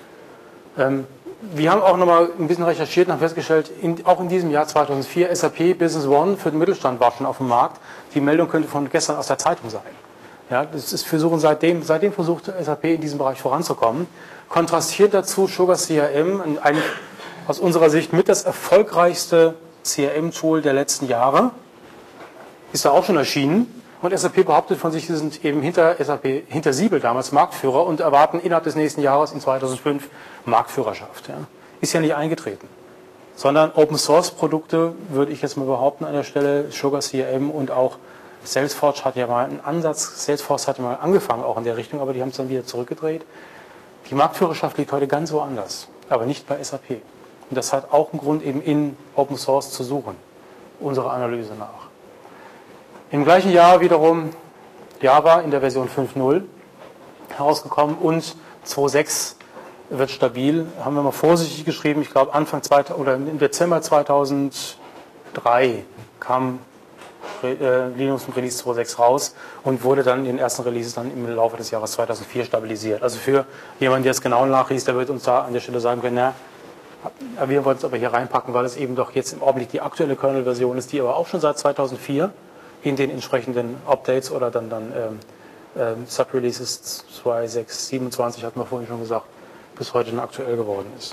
Wir haben auch nochmal ein bisschen recherchiert und haben festgestellt, auch in diesem Jahr 2004, SAP Business One für den Mittelstand war schon auf dem Markt. Die Meldung könnte von gestern aus der Zeitung sein. Ja, das ist seitdem versucht SAP in diesem Bereich voranzukommen. Kontrastiert dazu Sugar CRM, eigentlich aus unserer Sicht mit das erfolgreichste CRM-Tool der letzten Jahre. Ist da auch schon erschienen. Und SAP behauptet von sich, sie sind eben hinter Siebel damals Marktführer und erwarten innerhalb des nächsten Jahres in 2005 Marktführerschaft. Ja. Ist ja nicht eingetreten. Sondern Open-Source-Produkte, würde ich jetzt mal behaupten an der Stelle, Sugar CRM und auch Salesforce hat ja mal einen Ansatz. Salesforce hatte mal angefangen auch in der Richtung, aber die haben es dann wieder zurückgedreht. Die Marktführerschaft liegt heute ganz woanders, aber nicht bei SAP. Und das hat auch einen Grund, eben in Open Source zu suchen, unserer Analyse nach. Im gleichen Jahr wiederum Java in der Version 5.0 herausgekommen und 2.6 wird stabil. Haben wir mal vorsichtig geschrieben, ich glaube im Dezember 2003 kam Linux mit Release 2.6 raus und wurde dann in den ersten Releases dann im Laufe des Jahres 2004 stabilisiert. Also für jemanden, der es genau nachliest, der wird uns da an der Stelle sagen können, na, wir wollen es aber hier reinpacken, weil es eben doch jetzt im Augenblick die aktuelle Kernel-Version ist, die aber auch schon seit 2004 in den entsprechenden Updates oder dann Sub-Releases 2.6.27, hatten wir vorhin schon gesagt, bis heute dann aktuell geworden ist.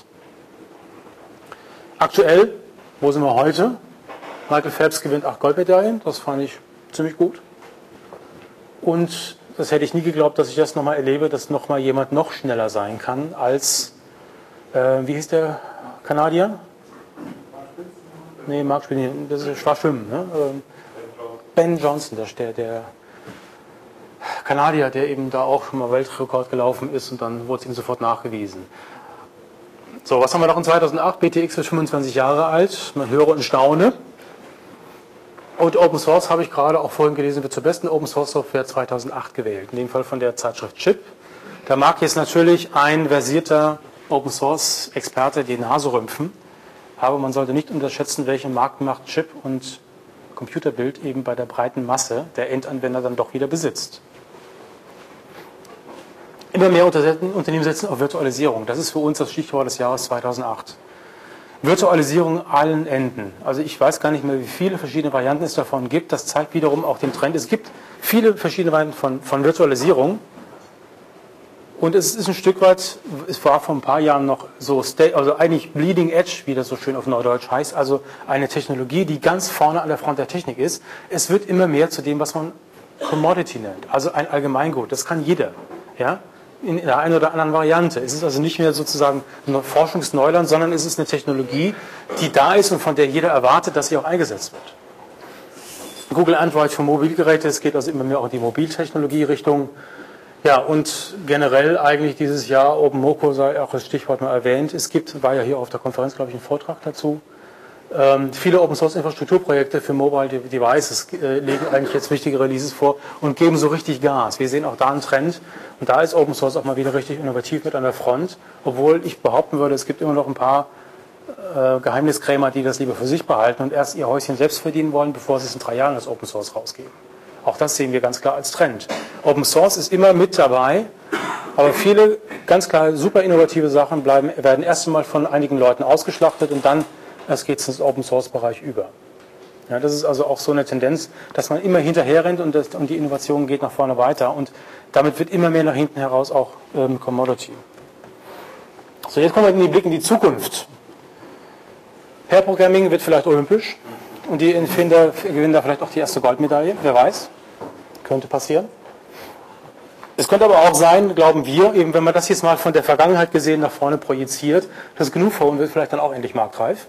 Aktuell, wo sind wir heute? Michael Phelps gewinnt 8 Goldmedaillen, das fand ich ziemlich gut. Und das hätte ich nie geglaubt, dass ich das nochmal erlebe, dass nochmal jemand noch schneller sein kann als, wie hieß der Kanadier? Nee, Mark Spitz, das war Schwimmen, ne? Ben Johnson, der Kanadier, der eben da auch schon mal Weltrekord gelaufen ist und dann wurde es ihm sofort nachgewiesen. So, was haben wir noch in 2008? BTX wird 25 Jahre alt, man höre und staune. Und Open Source habe ich gerade auch vorhin gelesen, wird zur besten Open Source Software 2008 gewählt, in dem Fall von der Zeitschrift Chip. Da mag jetzt natürlich ein versierter Open Source Experte die Nase rümpfen, aber man sollte nicht unterschätzen, welche Marktmacht Chip und Computerbild eben bei der breiten Masse der Endanwender dann doch wieder besitzt. Immer mehr Unternehmen setzen auf Virtualisierung. Das ist für uns das Stichwort des Jahres 2008. Virtualisierung allen Enden. Also ich weiß gar nicht mehr, wie viele verschiedene Varianten es davon gibt. Das zeigt wiederum auch den Trend. Es gibt viele verschiedene Varianten von Virtualisierung. Und es ist ein Stück weit, es war vor ein paar Jahren noch so, also eigentlich Bleeding Edge, wie das so schön auf Neudeutsch heißt, also eine Technologie, die ganz vorne an der Front der Technik ist. Es wird immer mehr zu dem, was man Commodity nennt, also ein Allgemeingut. Das kann jeder, ja, in der einen oder anderen Variante. Es ist also nicht mehr sozusagen ein Forschungsneuland, sondern es ist eine Technologie, die da ist und von der jeder erwartet, dass sie auch eingesetzt wird. Google Android für Mobilgeräte, es geht also immer mehr auch in die Mobiltechnologie-Richtung. Ja, und generell eigentlich dieses Jahr, OpenMoko sei auch das Stichwort mal erwähnt. Es war ja hier auf der Konferenz, glaube ich, ein Vortrag dazu. Viele Open-Source-Infrastrukturprojekte für Mobile Devices legen eigentlich jetzt wichtige Releases vor und geben so richtig Gas. Wir sehen auch da einen Trend und da ist Open Source auch mal wieder richtig innovativ mit an der Front, obwohl ich behaupten würde, es gibt immer noch ein paar Geheimniskrämer, die das lieber für sich behalten und erst ihr Häuschen selbst verdienen wollen, bevor sie es in 3 Jahren als Open Source rausgeben. Auch das sehen wir ganz klar als Trend. Open Source ist immer mit dabei, aber viele ganz klar super innovative Sachen werden erst einmal von einigen Leuten ausgeschlachtet und dann erst geht es ins Open Source Bereich über. Ja, das ist also auch so eine Tendenz, dass man immer hinterher rennt und die Innovation geht nach vorne weiter und damit wird immer mehr nach hinten heraus auch Commodity. So, jetzt kommen wir in den Blick in die Zukunft. Pair Programming wird vielleicht olympisch und die Erfinder gewinnen da vielleicht auch die erste Goldmedaille, wer weiß, könnte passieren. Es könnte aber auch sein, glauben wir, eben wenn man das jetzt mal von der Vergangenheit gesehen nach vorne projiziert, das GNU Phone wird vielleicht dann auch endlich marktreif.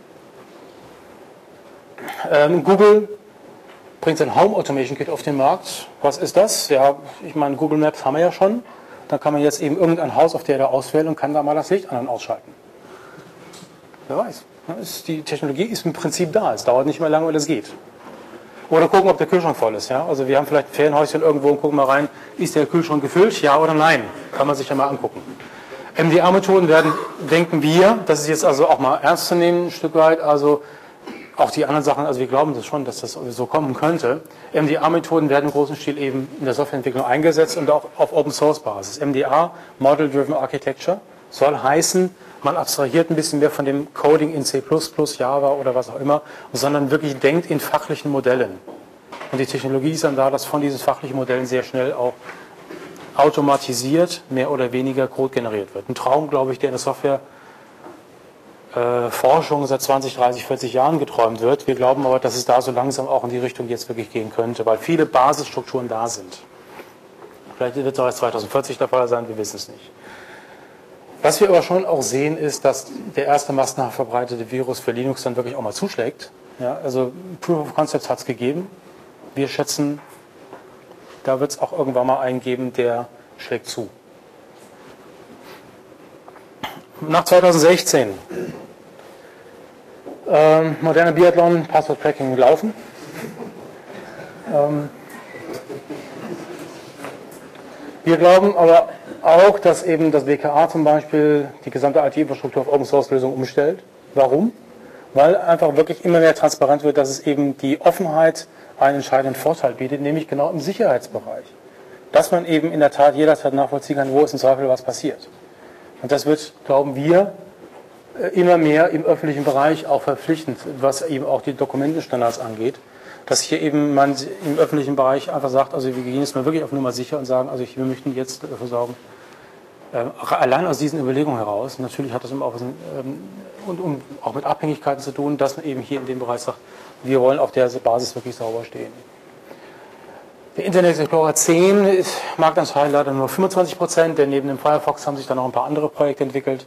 Google bringt sein Home Automation Kit auf den Markt. Was ist das? Ja, ich meine, Google Maps haben wir ja schon. Da kann man jetzt eben irgendein Haus auf der da auswählen und kann da mal das Licht an- und ausschalten. Wer weiß. Die Technologie ist im Prinzip da. Es dauert nicht mehr lange, weil es geht. Oder gucken, ob der Kühlschrank voll ist. Ja? Also wir haben vielleicht ein Ferienhäuschen irgendwo und gucken mal rein, ist der Kühlschrank gefüllt? Ja oder nein? Kann man sich ja mal angucken. MDA-Methoden werden, denken wir, das ist jetzt also auch mal ernst zu nehmen, ein Stück weit, also auch die anderen Sachen, also wir glauben das schon, dass das so kommen könnte. MDA-Methoden werden im großen Stil eben in der Softwareentwicklung eingesetzt und auch auf Open-Source-Basis. MDA, Model-Driven Architecture, soll heißen, man abstrahiert ein bisschen mehr von dem Coding in C++, Java oder was auch immer, sondern wirklich denkt in fachlichen Modellen. Und die Technologie ist dann da, dass von diesen fachlichen Modellen sehr schnell auch automatisiert mehr oder weniger Code generiert wird. Ein Traum, glaube ich, der in der Software Forschung seit 20, 30, 40 Jahren geträumt wird. Wir glauben aber, dass es da so langsam auch in die Richtung jetzt wirklich gehen könnte, weil viele Basisstrukturen da sind. Vielleicht wird es auch erst 2040 der Fall sein, wir wissen es nicht. Was wir aber schon auch sehen, ist, dass der erste massenhaft verbreitete Virus für Linux dann wirklich auch mal zuschlägt. Ja, also Proof of Concepts hat es gegeben. Wir schätzen, da wird es auch irgendwann mal einen geben, der schlägt zu. Nach 2016. Moderner Biathlon, Passwort-Tracking laufen. Wir glauben aber auch, dass eben das BKA zum Beispiel die gesamte IT-Infrastruktur auf Open-Source-Lösungen umstellt. Warum? Weil einfach wirklich immer mehr transparent wird, dass es eben die Offenheit einen entscheidenden Vorteil bietet, nämlich genau im Sicherheitsbereich. Dass man eben in der Tat jederzeit nachvollziehen kann, wo ist im Zweifel was passiert. Und das wird, glauben wir, immer mehr im öffentlichen Bereich auch verpflichtend, was eben auch die Dokumentenstandards angeht, dass hier eben man im öffentlichen Bereich einfach sagt, also wir gehen jetzt mal wirklich auf Nummer sicher und sagen, also wir möchten jetzt dafür sorgen, allein aus diesen Überlegungen heraus, natürlich hat das immer auch und auch mit Abhängigkeiten zu tun, dass man eben hier in dem Bereich sagt, wir wollen auf der Basis wirklich sauber stehen. Der Internet Explorer 10 ist Marktanteil leider nur 25%, denn neben dem Firefox haben sich dann noch ein paar andere Projekte entwickelt.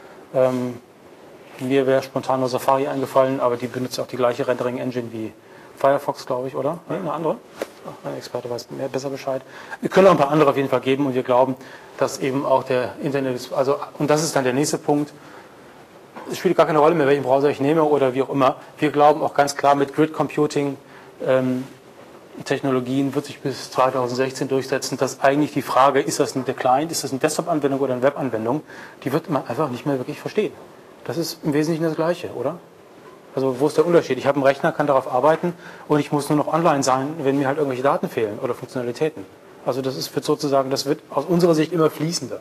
Mir wäre spontan nur Safari eingefallen, aber die benutzt auch die gleiche Rendering-Engine wie Firefox, glaube ich, oder? Nee, eine andere? Ach, ein Experte weiß besser Bescheid. Wir können auch ein paar andere auf jeden Fall geben und wir glauben, dass eben auch der Internet, und das ist dann der nächste Punkt, es spielt gar keine Rolle mehr, welchen Browser ich nehme oder wie auch immer. Wir glauben auch ganz klar, mit Grid Computing Technologien wird sich bis 2016 durchsetzen, dass eigentlich die Frage, ist das der Client, ist das eine Desktop-Anwendung oder eine Web-Anwendung, die wird man einfach nicht mehr wirklich verstehen. Das ist im Wesentlichen das Gleiche, oder? Also wo ist der Unterschied? Ich habe einen Rechner, kann darauf arbeiten und ich muss nur noch online sein, wenn mir halt irgendwelche Daten fehlen oder Funktionalitäten. Also wird sozusagen, das wird aus unserer Sicht immer fließender.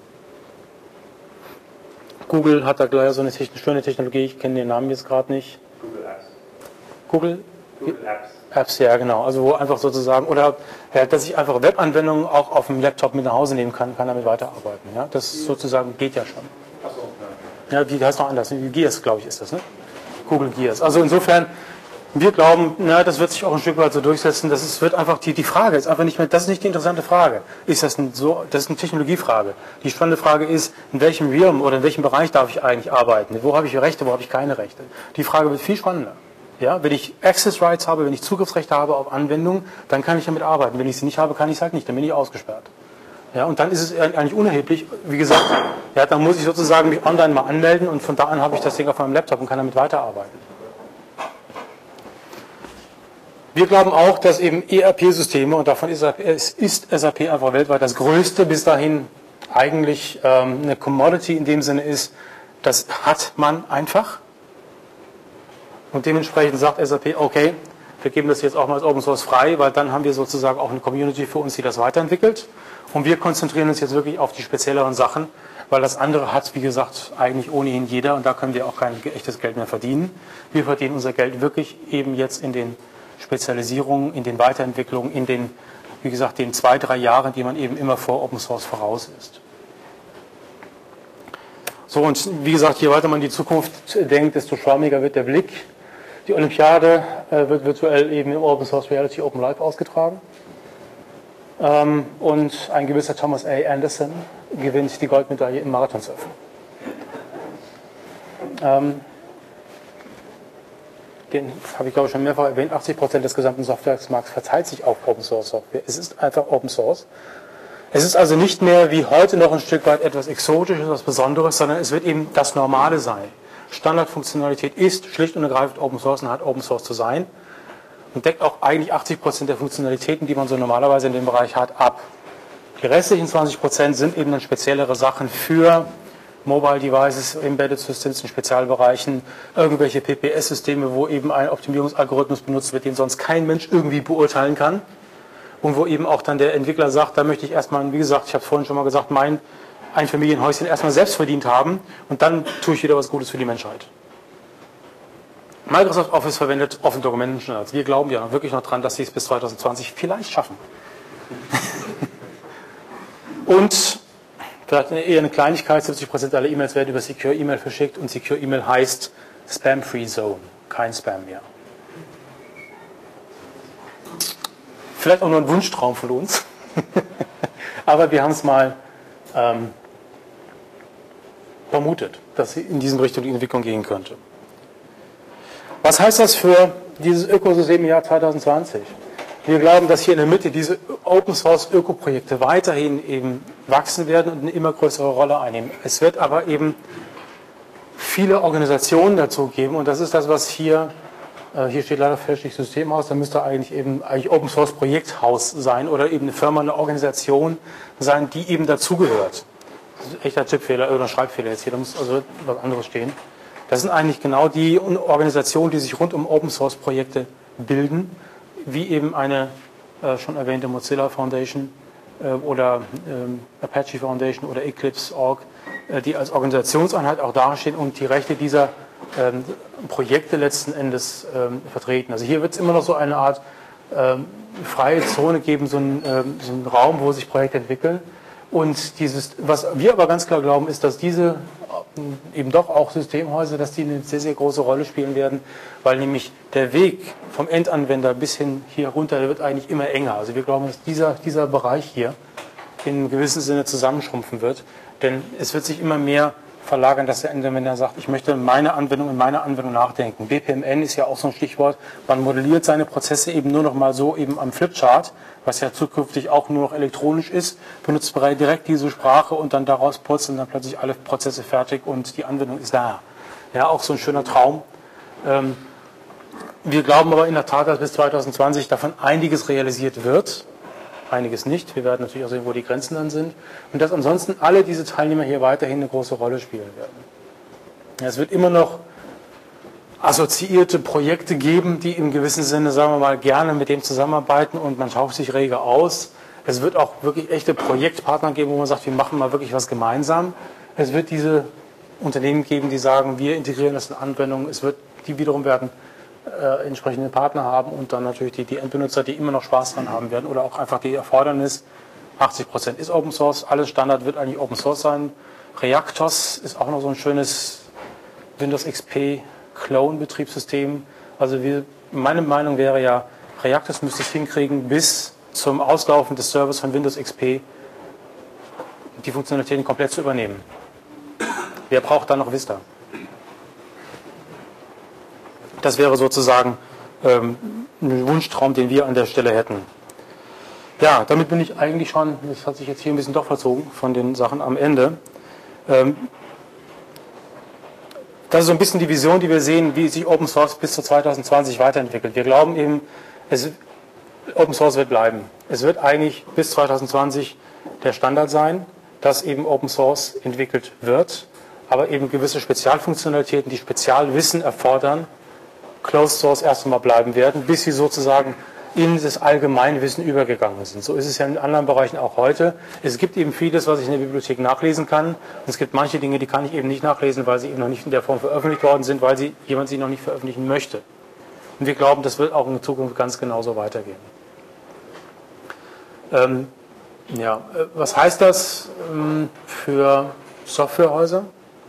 Google hat da gleich so eine schöne Technologie, ich kenne den Namen jetzt gerade nicht. Google Apps. Google Apps. Apps, ja genau. Also wo einfach sozusagen, oder ja, dass ich einfach Webanwendungen auch auf dem Laptop mit nach Hause nehmen kann damit weiterarbeiten. Ja? Das sozusagen geht ja schon. Achso, Ja, wie heißt noch anders? Wie Gears, glaube ich, ist das, ne? Google Gears. Also insofern, wir glauben, das wird sich auch ein Stück weit so durchsetzen. Wird einfach die Frage ist einfach nicht mehr, das ist nicht die interessante Frage. Das ist eine Technologiefrage. Die spannende Frage ist, in welchem Realm oder in welchem Bereich darf ich eigentlich arbeiten? Wo habe ich Rechte, wo habe ich keine Rechte? Die Frage wird viel spannender. Ja, wenn ich Access Rights habe, wenn ich Zugriffsrechte habe auf Anwendungen, dann kann ich damit arbeiten. Wenn ich sie nicht habe, kann ich es halt nicht, dann bin ich ausgesperrt. Ja, und dann ist es eigentlich unerheblich, wie gesagt, ja, dann muss ich sozusagen mich online mal anmelden und von da an habe ich das Ding auf meinem Laptop und kann damit weiterarbeiten. Wir glauben auch, dass eben ERP-Systeme, und davon ist SAP einfach weltweit das größte, bis dahin eigentlich eine Commodity in dem Sinne ist, das hat man einfach. Und dementsprechend sagt SAP, okay, wir geben das jetzt auch mal als Open Source frei, weil dann haben wir sozusagen auch eine Community für uns, die das weiterentwickelt. Und wir konzentrieren uns jetzt wirklich auf die spezielleren Sachen, weil das andere hat, wie gesagt, eigentlich ohnehin jeder und da können wir auch kein echtes Geld mehr verdienen. Wir verdienen unser Geld wirklich eben jetzt in den Spezialisierungen, in den Weiterentwicklungen, in den, wie gesagt, den 2-3 Jahren, die man eben immer vor Open Source voraus ist. So, und wie gesagt, je weiter man in die Zukunft denkt, desto schwammiger wird der Blick. Die Olympiade wird virtuell eben im Open Source Reality Open Live ausgetragen. Und ein gewisser Thomas A. Anderson gewinnt die Goldmedaille im Marathonsurfen. Den habe ich glaube ich schon mehrfach erwähnt, 80% des gesamten Softwaremarkts verteilt sich auf Open Source Software. Es ist einfach Open Source. Es ist also nicht mehr wie heute noch ein Stück weit etwas Exotisches, etwas Besonderes, sondern es wird eben das Normale sein. Standardfunktionalität ist schlicht und ergreifend Open Source und hat Open Source zu sein und deckt auch eigentlich 80% der Funktionalitäten, die man so normalerweise in dem Bereich hat, ab. Die restlichen 20% sind eben dann speziellere Sachen für Mobile Devices, Embedded Systems in Spezialbereichen, irgendwelche PPS-Systeme, wo eben ein Optimierungsalgorithmus benutzt wird, den sonst kein Mensch irgendwie beurteilen kann und wo eben auch dann der Entwickler sagt, da möchte ich erstmal, wie gesagt, ich habe es vorhin schon mal gesagt, mein Einfamilienhäuschen erstmal selbst verdient haben und dann tue ich wieder was Gutes für die Menschheit. Microsoft Office verwendet Open Dokumentenstandards. Wir glauben ja wirklich noch dran, dass sie es bis 2020 vielleicht schaffen. Und vielleicht eher eine Kleinigkeit, 70% aller E-Mails werden über Secure E-Mail verschickt und Secure E-Mail heißt Spam-Free Zone, kein Spam mehr. Vielleicht auch nur ein Wunschtraum von uns, aber wir haben es mal vermutet, dass in diese Richtung die Entwicklung gehen könnte. Was heißt das für dieses Ökosystem im Jahr 2020? Wir glauben, dass hier in der Mitte diese Open-Source-Ökoprojekte weiterhin eben wachsen werden und eine immer größere Rolle einnehmen. Es wird aber eben viele Organisationen dazu geben und das ist das, was hier steht leider fälschlich Systemhaus, da müsste eigentlich Open-Source-Projekthaus sein oder eben eine Firma, eine Organisation sein, die eben dazugehört. Das ist ein echter Tippfehler oder Schreibfehler jetzt hier, da muss also was anderes stehen. Das sind eigentlich genau die Organisationen, die sich rund um Open-Source-Projekte bilden, wie eben eine schon erwähnte Mozilla Foundation oder Apache Foundation oder Eclipse.org, die als Organisationseinheit auch dastehen und die Rechte dieser Projekte letzten Endes vertreten. Also hier wird es immer noch so eine Art freie Zone geben, so einen Raum, wo sich Projekte entwickeln. Und was wir aber ganz klar glauben, ist, dass diese eben doch auch Systemhäuser, dass die eine sehr, sehr große Rolle spielen werden, weil nämlich der Weg vom Endanwender bis hin hier runter, der wird eigentlich immer enger. Also wir glauben, dass dieser Bereich hier in einem gewissen Sinne zusammenschrumpfen wird, denn es wird sich immer mehr verlagern, dass der Endanwender sagt, ich möchte in meiner Anwendung nachdenken. BPMN ist ja auch so ein Stichwort. Man modelliert seine Prozesse eben nur noch mal so eben am Flipchart, was ja zukünftig auch nur noch elektronisch ist, benutzt direkt diese Sprache und dann daraus purzeln dann plötzlich alle Prozesse fertig und die Anwendung ist da. Ja, auch so ein schöner Traum. Wir glauben aber in der Tat, dass bis 2020 davon einiges realisiert wird. Einiges nicht. Wir werden natürlich auch sehen, wo die Grenzen dann sind. Und dass ansonsten alle diese Teilnehmer hier weiterhin eine große Rolle spielen werden. Ja, es wird immer noch assoziierte Projekte geben, die im gewissen Sinne, sagen wir mal, gerne mit dem zusammenarbeiten und man tauscht sich rege aus. Es wird auch wirklich echte Projektpartner geben, wo man sagt, wir machen mal wirklich was gemeinsam. Es wird diese Unternehmen geben, die sagen, wir integrieren das in Anwendungen. Die wiederum werden entsprechende Partner haben und dann natürlich die Endbenutzer, die immer noch Spaß dran haben werden oder auch einfach die Erfordernis, 80% ist Open Source, alles Standard wird eigentlich Open Source sein. Reactos ist auch noch so ein schönes Windows XP Clone-Betriebssystem. Also meine Meinung wäre ja, Reactos müsste es hinkriegen, bis zum Auslaufen des Servers von Windows XP die Funktionalitäten komplett zu übernehmen. Wer braucht dann noch Vista? Das wäre sozusagen ein Wunschtraum, den wir an der Stelle hätten. Ja, damit bin ich eigentlich schon, das hat sich jetzt hier ein bisschen doch verzogen von den Sachen am Ende. Das ist so ein bisschen die Vision, die wir sehen, wie sich Open Source bis zu 2020 weiterentwickelt. Wir glauben eben, Open Source wird bleiben. Es wird eigentlich bis 2020 der Standard sein, dass eben Open Source entwickelt wird, aber eben gewisse Spezialfunktionalitäten, die Spezialwissen erfordern, Closed Source erst einmal bleiben werden, bis sie sozusagen in das Allgemeinwissen übergegangen sind. So ist es ja in anderen Bereichen auch heute. Es gibt eben vieles, was ich in der Bibliothek nachlesen kann. Und es gibt manche Dinge, die kann ich eben nicht nachlesen, weil sie eben noch nicht in der Form veröffentlicht worden sind, weil jemand sie noch nicht veröffentlichen möchte. Und wir glauben, das wird auch in Zukunft ganz genauso weitergehen. Was heißt das für Softwarehäuser?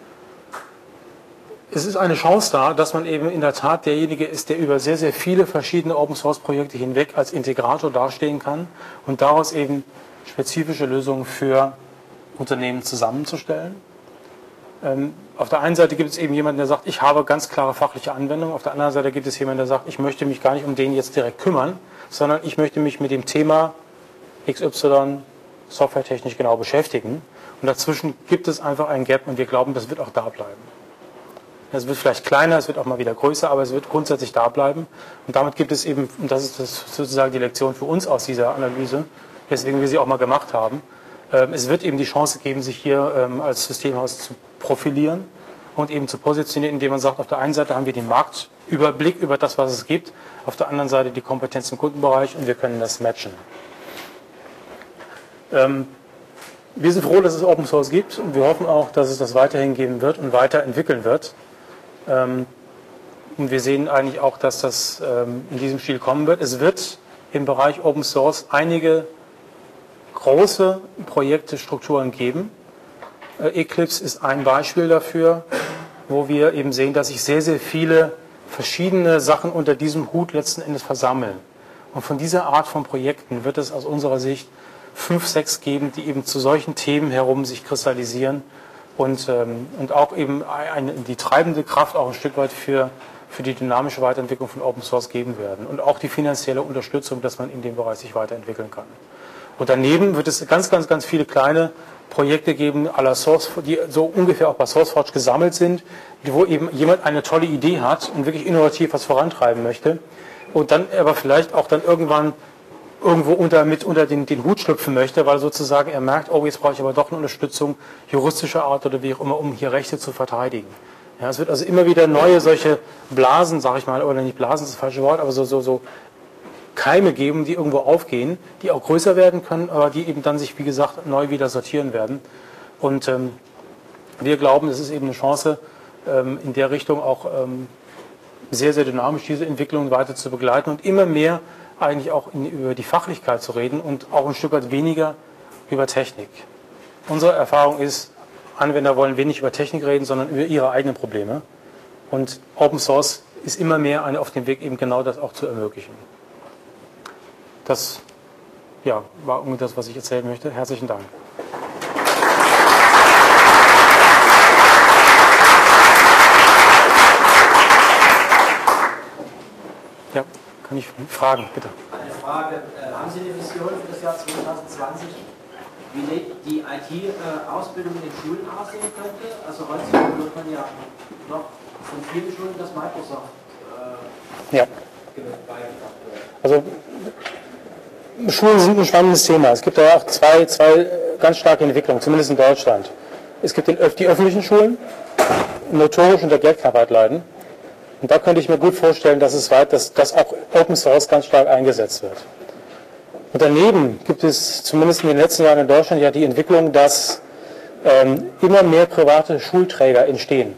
Es ist eine Chance da, dass man eben in der Tat derjenige ist, der über sehr, sehr viele verschiedene Open-Source-Projekte hinweg als Integrator dastehen kann und daraus eben spezifische Lösungen für Unternehmen zusammenzustellen. Auf der einen Seite gibt es eben jemanden, der sagt, ich habe ganz klare fachliche Anwendungen. Auf der anderen Seite gibt es jemanden, der sagt, ich möchte mich gar nicht um den jetzt direkt kümmern, sondern ich möchte mich mit dem Thema XY softwaretechnisch genau beschäftigen. Und dazwischen gibt es einfach einen Gap und wir glauben, das wird auch da bleiben. Es wird vielleicht kleiner, es wird auch mal wieder größer, aber es wird grundsätzlich da bleiben. Und damit gibt es eben, und das ist sozusagen die Lektion für uns aus dieser Analyse, weswegen wir sie auch mal gemacht haben, es wird eben die Chance geben, sich hier als Systemhaus zu profilieren und eben zu positionieren, indem man sagt, auf der einen Seite haben wir den Marktüberblick über das, was es gibt, auf der anderen Seite die Kompetenz im Kundenbereich und wir können das matchen. Wir sind froh, dass es Open Source gibt und wir hoffen auch, dass es das weiterhin geben wird und weiterentwickeln wird. Und wir sehen eigentlich auch, dass das in diesem Stil kommen wird. Es wird im Bereich Open Source einige große Projekte, Strukturen geben. Eclipse ist ein Beispiel dafür, wo wir eben sehen, dass sich sehr, sehr viele verschiedene Sachen unter diesem Hut letzten Endes versammeln. Und von dieser Art von Projekten wird es aus unserer Sicht 5, 6 geben, die eben zu solchen Themen herum sich kristallisieren und auch eben die treibende Kraft auch ein Stück weit für die dynamische Weiterentwicklung von Open Source geben werden und auch die finanzielle Unterstützung, dass man in dem Bereich sich weiterentwickeln kann. Und daneben wird es ganz, ganz, ganz viele kleine Projekte geben, à la Source, die so ungefähr auch bei SourceForge gesammelt sind, wo eben jemand eine tolle Idee hat und wirklich innovativ was vorantreiben möchte und dann aber vielleicht auch dann irgendwann irgendwo unter den Hut schlüpfen möchte, weil sozusagen er merkt, oh, jetzt brauche ich aber doch eine Unterstützung juristischer Art oder wie auch immer, um hier Rechte zu verteidigen. Ja, es wird also immer wieder neue solche Blasen, sage ich mal, oder nicht Blasen ist das falsche Wort, aber so Keime geben, die irgendwo aufgehen, die auch größer werden können, aber die eben dann sich, wie gesagt, neu wieder sortieren werden. Und wir glauben, es ist eben eine Chance, in der Richtung auch sehr, sehr dynamisch diese Entwicklung weiter zu begleiten und immer mehr eigentlich auch über die Fachlichkeit zu reden und auch ein Stück weit weniger über Technik. Unsere Erfahrung ist, Anwender wollen wenig über Technik reden, sondern über ihre eigenen Probleme. Und Open Source ist immer mehr auf dem Weg, eben genau das auch zu ermöglichen. Das war irgendwie das, was ich erzählen möchte. Herzlichen Dank. Ja, kann ich fragen, bitte. Eine Frage. Haben Sie eine Vision für das Jahr 2020, wie die IT-Ausbildung in den Schulen aussehen könnte? Also heutzutage wird man ja noch von vielen Schulen das Microsoft beigebracht wird. Also Schulen sind ein spannendes Thema. Es gibt da auch zwei ganz starke Entwicklungen, zumindest in Deutschland. Es gibt die öffentlichen Schulen, notorisch unter Geldknappheit leiden. Und da könnte ich mir gut vorstellen, dass auch Open Source ganz stark eingesetzt wird. Und daneben gibt es zumindest in den letzten Jahren in Deutschland ja die Entwicklung, dass immer mehr private Schulträger entstehen.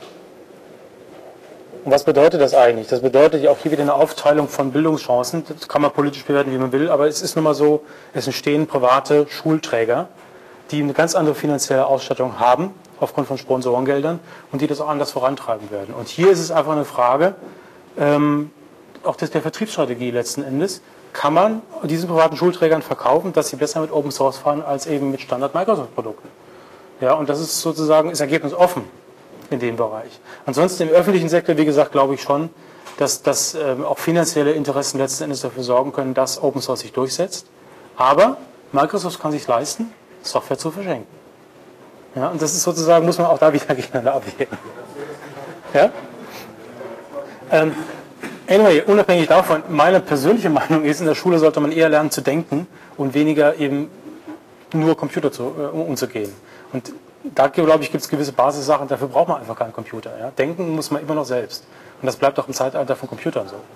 Und was bedeutet das eigentlich? Das bedeutet ja auch hier wieder eine Aufteilung von Bildungschancen. Das kann man politisch bewerten, wie man will, aber es ist nun mal so, es entstehen private Schulträger, die eine ganz andere finanzielle Ausstattung haben, aufgrund von Sponsorengeldern, und die das auch anders vorantreiben werden. Und hier ist es einfach eine Frage, auch der Vertriebsstrategie letzten Endes. Kann man diesen privaten Schulträgern verkaufen, dass sie besser mit Open Source fahren als eben mit Standard-Microsoft-Produkten? Ja, und das ist sozusagen ist ergebnisoffen in dem Bereich. Ansonsten im öffentlichen Sektor, wie gesagt, glaube ich schon, dass auch finanzielle Interessen letzten Endes dafür sorgen können, dass Open Source sich durchsetzt. Aber Microsoft kann sich leisten, Software zu verschenken. Ja, und das ist sozusagen, muss man auch da wieder gegeneinander abwägen. Ja? Anyway, unabhängig davon, meine persönliche Meinung ist, in der Schule sollte man eher lernen zu denken und weniger eben nur Computer umzugehen. Und da, glaube ich, gibt es gewisse Basissachen, dafür braucht man einfach keinen Computer. Ja? Denken muss man immer noch selbst. Und das bleibt auch im Zeitalter von Computern so.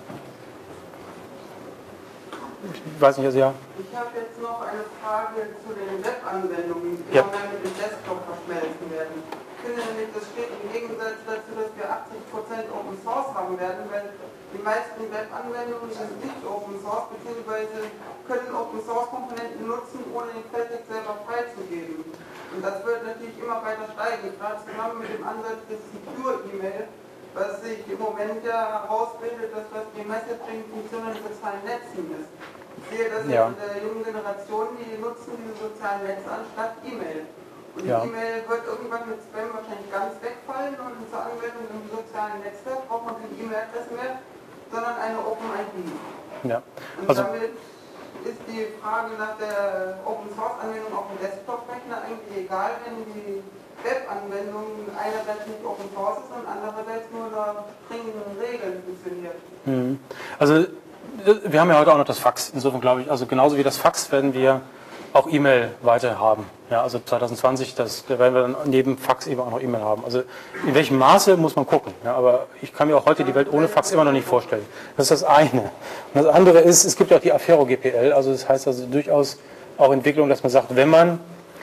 Ich weiß nicht, also ja. Ich habe jetzt noch eine Frage zu den Webanwendungen, die Ja. immer mehr mit dem Desktop verschmelzen werden. Ich finde nämlich, das steht im Gegensatz dazu, dass wir 80% Open Source haben werden, weil die meisten Webanwendungen sind nicht Open Source, beziehungsweise können Open Source Komponenten nutzen, ohne den Quelltext selber freizugeben. Und das wird natürlich immer weiter steigen, gerade zusammen mit dem Ansatz des Secure E-Mail, was sich im Moment ja herausbildet, dass das die Messaging-Funktion in sozialen Netzen ist. Ich sehe das in der jungen Generation, die nutzen diese sozialen Netze anstatt E-Mail. Und die E-Mail wird irgendwann mit Spam wahrscheinlich ganz wegfallen und zur Anwendung im sozialen Netzwerk braucht man keine E-Mail-Adresse mehr, sondern eine Open-ID. Ja. Und Also, damit ist die Frage nach der Open-Source-Anwendung auf dem Desktop-Rechner eigentlich egal, wenn die Web-Anwendung einerseits nicht Open Source ist und andererseits nur nach strengen Regeln funktioniert. Also wir haben ja heute auch noch das Fax. Insofern glaube ich, also genauso wie das Fax werden wir auch E-Mail weiter haben. Ja, also 2020, da werden wir dann neben Fax eben auch noch E-Mail haben. Also in welchem Maße muss man gucken. Ja, aber ich kann mir auch heute die Welt ohne Fax immer noch nicht vorstellen. Das ist das eine. Und das andere ist, es gibt ja auch die Affero GPL. Also das heißt also durchaus auch Entwicklung, dass man sagt, wenn man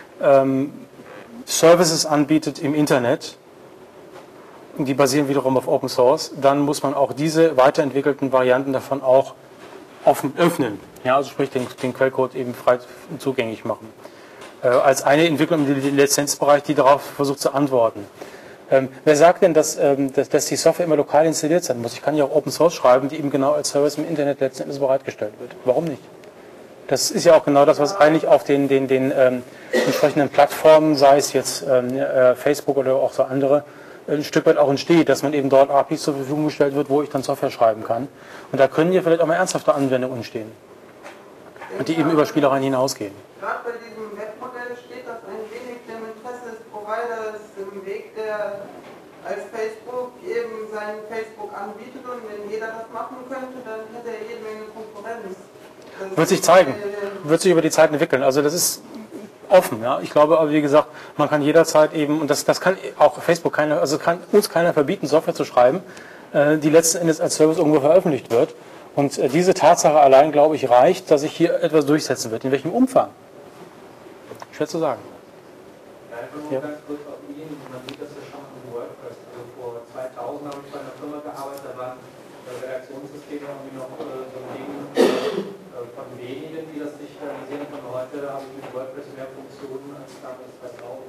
Services anbietet im Internet, die basieren wiederum auf Open Source, dann muss man auch diese weiterentwickelten Varianten davon auch offen öffnen. Ja, also sprich den Quellcode eben frei zugänglich machen. Als eine Entwicklung im Lizenzbereich, die darauf versucht zu antworten. Wer sagt denn, dass die Software immer lokal installiert sein muss? Ich kann ja auch Open Source schreiben, die eben genau als Service im Internet letzten Endes bereitgestellt wird. Warum nicht? Das ist ja auch genau das, was eigentlich auf den entsprechenden Plattformen, sei es jetzt Facebook oder auch so andere, ein Stück weit auch entsteht, dass man eben dort APIs zur Verfügung gestellt wird, wo ich dann Software schreiben kann. Und da können hier vielleicht auch mal ernsthafte Anwendungen entstehen. Und die eben über Spielereien hinausgehen. Gerade bei diesem Webmodell steht das ein wenig dem Interesse des Providers im Weg, der als Facebook eben sein Facebook anbietet, und wenn jeder das machen könnte, dann hätte er jede Menge Konkurrenz. Wird sich zeigen. Wird sich über die Zeit entwickeln. Also das ist offen. Ja. Ich glaube aber, wie gesagt, man kann jederzeit eben, und das kann auch Facebook kann uns keiner verbieten, Software zu schreiben, die letzten Endes als Service irgendwo veröffentlicht wird. Und diese Tatsache allein, glaube ich, reicht, dass sich hier etwas durchsetzen wird. In welchem Umfang? Schwer zu sagen. Ja, einfach nur ganz kurz auf ihn. Man sieht das ja schon im WordPress. Also vor 2000 habe ich bei einer Firma gearbeitet, da waren Redaktionssysteme irgendwie noch so ein Ding von wenigen, die das digitalisieren können. Heute habe ich mit WordPress mehr Funktionen als damals 2000.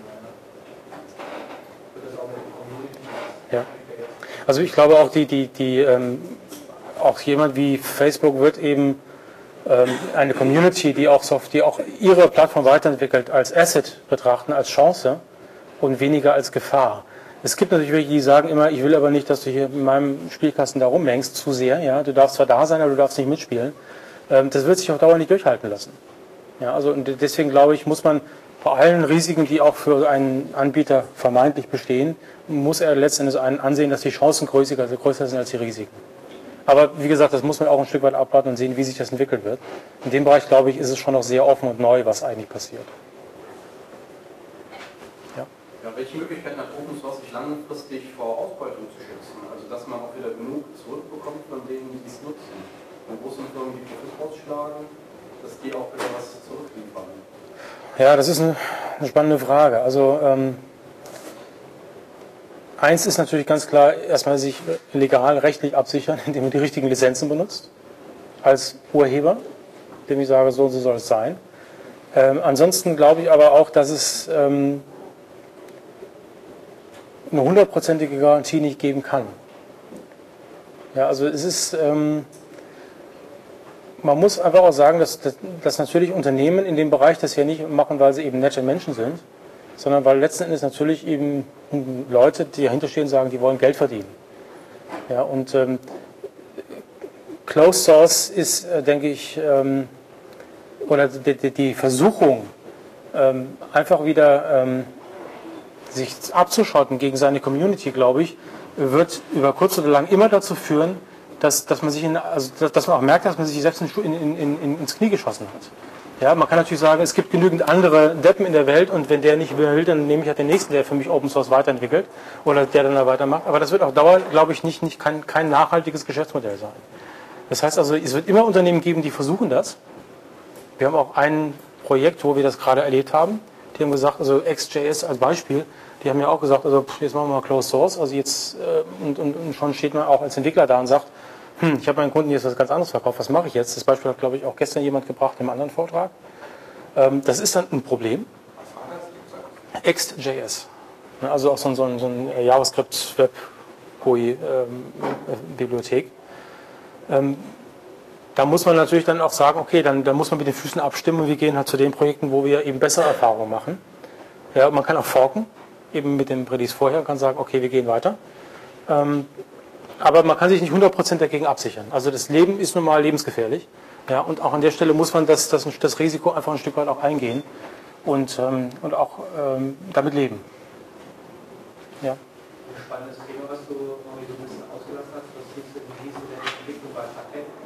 Wird das auch mit der Community? Ja. Also ich glaube auch auch jemand wie Facebook wird eben eine Community, die auch ihre Plattform weiterentwickelt, als Asset betrachten, als Chance und weniger als Gefahr. Es gibt natürlich welche, die sagen immer, ich will aber nicht, dass du hier in meinem Spielkasten da rumhängst zu sehr. Ja? Du darfst zwar da sein, aber du darfst nicht mitspielen. Das wird sich auf Dauer nicht durchhalten lassen. Ja, also und deswegen glaube ich, muss man bei allen Risiken, die auch für einen Anbieter vermeintlich bestehen, muss er letztendlich ansehen, dass die Chancen größer sind als die Risiken. Aber wie gesagt, das muss man auch ein Stück weit abwarten und sehen, wie sich das entwickelt wird. In dem Bereich, glaube ich, ist es schon noch sehr offen und neu, was eigentlich passiert. Ja, welche Möglichkeiten hat Open Source, sich langfristig vor Ausbeutung zu schützen? Also dass man auch wieder genug zurückbekommt von denen, die es nutzen. Von großen Firmen, die Profit rausschlagen, dass die auch wieder was zurückliefern. Ja, das ist eine spannende Frage. Also eins ist natürlich ganz klar, erstmal sich legal, rechtlich absichern, indem man die richtigen Lizenzen benutzt, als Urheber, indem ich sage, so und so soll es sein. Ansonsten glaube ich aber auch, dass es eine 100%ige Garantie nicht geben kann. Ja, also es ist, man muss einfach auch sagen, dass natürlich Unternehmen in dem Bereich das ja nicht machen, weil sie eben nette Menschen sind, sondern weil letzten Endes natürlich eben Leute, die dahinter stehen, sagen, die wollen Geld verdienen. Ja, und Closed Source ist, denke ich, oder die Versuchung, einfach wieder sich abzuschotten gegen seine Community, glaube ich, wird über kurz oder lang immer dazu führen, dass man sich dass man auch merkt, dass man sich selbst ins Knie geschossen hat. Ja, man kann natürlich sagen, es gibt genügend andere Deppen in der Welt und wenn der nicht will, dann nehme ich halt den nächsten, der für mich Open Source weiterentwickelt oder der dann da weitermacht. Aber das wird auf Dauer, glaube ich, kein nachhaltiges Geschäftsmodell sein. Das heißt also, es wird immer Unternehmen geben, die versuchen das. Wir haben auch ein Projekt, wo wir das gerade erlebt haben. Die haben gesagt, also XJS als Beispiel, die haben ja auch gesagt, also jetzt machen wir mal Closed Source, also jetzt und schon steht man auch als Entwickler da und sagt, ich habe meinen Kunden jetzt was ganz anderes verkauft, was mache ich jetzt? Das Beispiel hat, glaube ich, auch gestern jemand gebracht im anderen Vortrag. Das ist dann ein Problem. XJS. Also auch so ein JavaScript-Web-GUI-Bibliothek. Da muss man natürlich dann auch sagen, okay, dann muss man mit den Füßen abstimmen und wir gehen halt zu den Projekten, wo wir eben bessere Erfahrungen machen. Ja, man kann auch forken, eben mit dem Release vorher und kann sagen, okay, wir gehen weiter. Aber man kann sich nicht 100% dagegen absichern. Also das Leben ist nun mal lebensgefährlich. Ja, und auch an der Stelle muss man das Risiko einfach ein Stück weit auch eingehen und auch damit leben. Ja. Ein spannendes Thema, was du noch ein bisschen ausgelassen hast, was hieß denn der Entwicklung bei Patenten?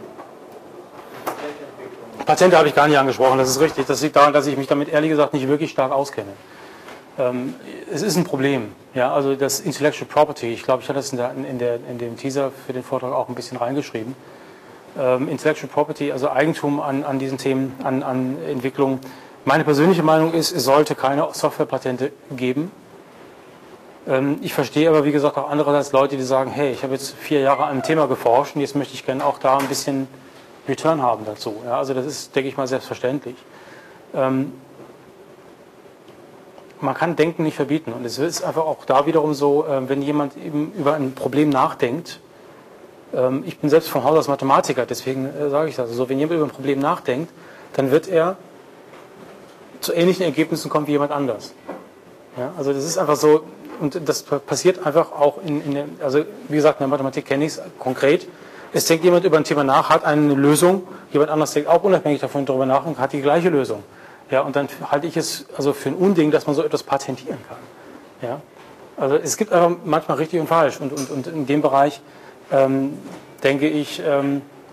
Patente habe ich gar nicht angesprochen, das ist richtig. Das liegt daran, dass ich mich damit ehrlich gesagt nicht wirklich stark auskenne. Es ist ein Problem. Ja, also das Intellectual Property, ich glaube, ich hatte das in dem Teaser für den Vortrag auch ein bisschen reingeschrieben. Intellectual Property, also Eigentum an diesen Themen, an Entwicklung. Meine persönliche Meinung ist, es sollte keine Softwarepatente geben. Ich verstehe aber, wie gesagt, auch andererseits Leute, die sagen, hey, ich habe jetzt 4 Jahre an einem Thema geforscht und jetzt möchte ich gerne auch da ein bisschen Return haben dazu. Ja, also das ist, denke ich mal, selbstverständlich. Man kann Denken nicht verbieten. Und es ist einfach auch da wiederum so, wenn jemand eben über ein Problem nachdenkt, ich bin selbst von Haus aus Mathematiker, deswegen sage ich das. Also wenn jemand über ein Problem nachdenkt, dann wird er zu ähnlichen Ergebnissen kommen wie jemand anders. Ja, also das ist einfach so, und das passiert einfach auch also wie gesagt, in der Mathematik kenne ich es konkret. Es denkt jemand über ein Thema nach, hat eine Lösung, jemand anders denkt auch unabhängig davon darüber nach und hat die gleiche Lösung. Ja, und dann halte ich es also für ein Unding, dass man so etwas patentieren kann. Ja, also es gibt aber manchmal richtig und falsch und in dem Bereich denke ich,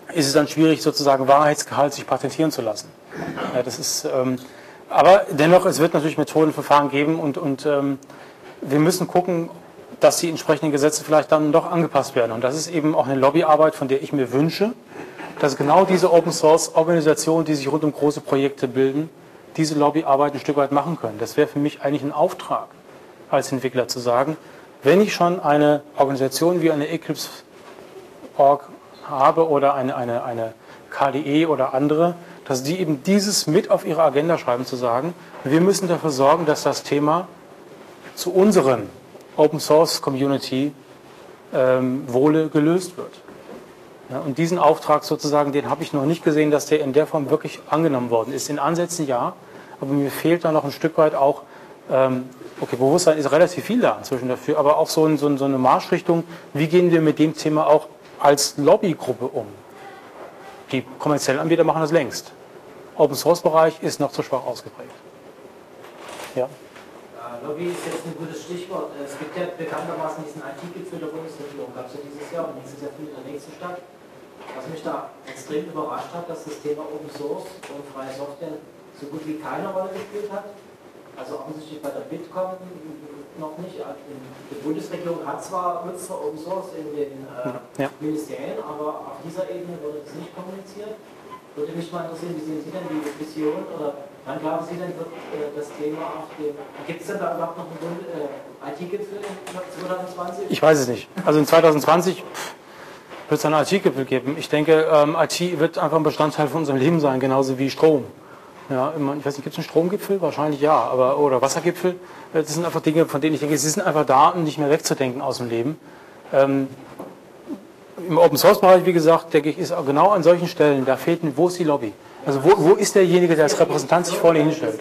ist es dann schwierig, sozusagen Wahrheitsgehalt sich patentieren zu lassen. Ja, das ist, aber dennoch, es wird natürlich Methodenverfahren geben und wir müssen gucken, dass die entsprechenden Gesetze vielleicht dann doch angepasst werden. Und das ist eben auch eine Lobbyarbeit, von der ich mir wünsche, dass genau diese Open-Source-Organisationen, die sich rund um große Projekte bilden, diese Lobbyarbeit ein Stück weit machen können. Das wäre für mich eigentlich ein Auftrag als Entwickler zu sagen, wenn ich schon eine Organisation wie eine Eclipse.org habe oder eine KDE oder andere, dass die eben dieses mit auf ihre Agenda schreiben, zu sagen, wir müssen dafür sorgen, dass das Thema zu unseren Open-Source-Community Wohle gelöst wird. Ja, und diesen Auftrag sozusagen, den habe ich noch nicht gesehen, dass der in der Form wirklich angenommen worden ist. In Ansätzen ja, aber mir fehlt da noch ein Stück weit auch, okay, Bewusstsein ist relativ viel da inzwischen dafür, aber auch so eine Marschrichtung, wie gehen wir mit dem Thema auch als Lobbygruppe um? Die kommerziellen Anbieter machen das längst. Open-Source-Bereich ist noch zu schwach ausgeprägt. Ja. Lobby ist jetzt ein gutes Stichwort. Es gibt ja bekanntermaßen diesen IT-Gipfel der Bundesregierung, gab es ja dieses Jahr und nächstes Jahr findet der nächste statt. Was mich da extrem überrascht hat, dass das Thema Open Source und freie Software so gut wie keine Rolle gespielt hat. Also offensichtlich bei der Bitkom noch nicht. Die Bundesregierung nutzt zwar Open Source in den Ministerien, aber auf dieser Ebene wurde das nicht kommuniziert. Würde mich mal interessieren, wie sehen Sie denn die Vision oder wann glauben Sie denn, wird das Thema auf dem... Gibt es denn da überhaupt noch einen IT-Gipfel in 2020? Ich weiß es nicht. Also in 2020 wird es einen IT-Gipfel geben. Ich denke, IT wird einfach ein Bestandteil von unserem Leben sein, genauso wie Strom. Ja, ich weiß nicht, gibt es einen Stromgipfel? Wahrscheinlich ja, oder Wassergipfel. Das sind einfach Dinge, von denen ich denke, sie sind einfach da und nicht mehr wegzudenken aus dem Leben. Im Open-Source-Bereich, wie gesagt, denke ich, ist auch genau an solchen Stellen, da fehlt, wo ist die Lobby? Also wo ist derjenige, der als Repräsentant sich vorne hinstellt?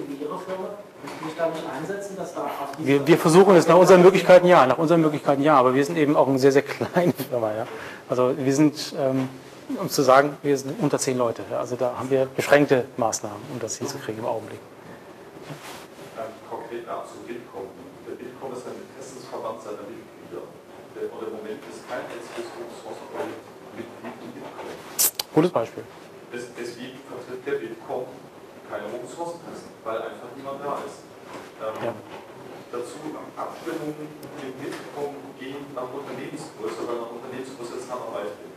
Wir versuchen es nach unseren Möglichkeiten ja, aber wir sind eben auch eine sehr, sehr kleine Firma. Ja. Also wir sind, um zu sagen, wir sind unter 10 Leute. Ja. Also da haben wir beschränkte Maßnahmen, um das hinzukriegen im Augenblick. Konkret zu Bitkom. Der Bitkom ist ein Interessensverband seiner Mitglieder. Und im Moment ist kein einziges Open-Source-Projekt Mitglied in Bitkom. Gutes Beispiel. Deswegen vertritt der Bitkom keine Open-Source-Interessen, weil einfach niemand da ist. Dazu Abstimmungen mit Bitkom gehen nach Unternehmensgröße, weil nach Unternehmensgröße Zusammenarbeit gibt.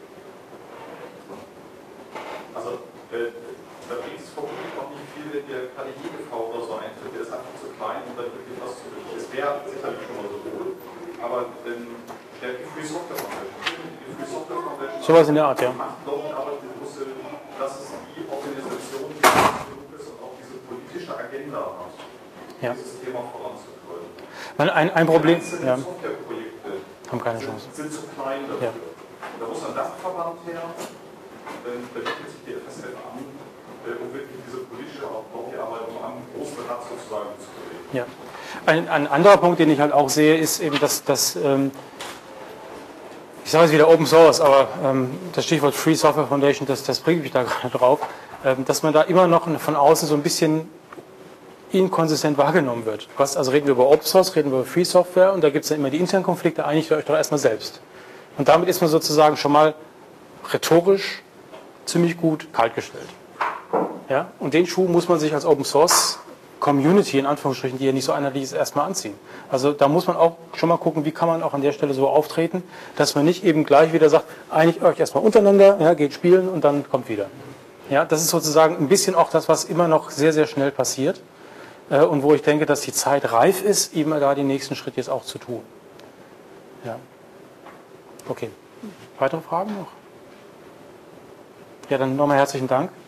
Also da bringt es vermutlich noch nicht viel, wenn der KDE-GV oder so eintritt, der ist einfach zu klein und dann wirklich was zu tun. Es wäre sicherlich schon mal so gut, aber der Free Software Foundation, sowas in der Art, ja. macht doch aber die große, dass es die Organisation, die genug ist und auch diese politische Agenda hat, dieses Thema voranzutreiben. Ein Problem, ja. Softwareprojekte haben keine Chance. Sind zu klein dafür. Ja. Da muss ein Dachverband her, da bietet sich die FSF an, um wirklich diese politische Lobbyarbeit am großen Rad sozusagen zu bewegen. Ja. Ein anderer Punkt, den ich halt auch sehe, ist eben, dass ich sage jetzt wieder Open Source, aber das Stichwort Free Software Foundation, das bringt mich da gerade drauf, dass man da immer noch von außen so ein bisschen inkonsistent wahrgenommen wird. Also reden wir über Open Source, reden wir über Free Software und da gibt es dann immer die internen Konflikte, einigt euch doch erstmal selbst. Und damit ist man sozusagen schon mal rhetorisch ziemlich gut kaltgestellt. Ja? Und den Schuh muss man sich als Open Source Community, in Anführungsstrichen, die ja nicht so einheitlich ist, erstmal anziehen. Also da muss man auch schon mal gucken, wie kann man auch an der Stelle so auftreten, dass man nicht eben gleich wieder sagt, einigt euch erstmal untereinander, ja, geht spielen und dann kommt wieder. Ja, das ist sozusagen ein bisschen auch das, was immer noch sehr, sehr schnell passiert und wo ich denke, dass die Zeit reif ist, eben da den nächsten Schritt jetzt auch zu tun. Ja. Okay. Weitere Fragen noch? Ja, dann nochmal herzlichen Dank.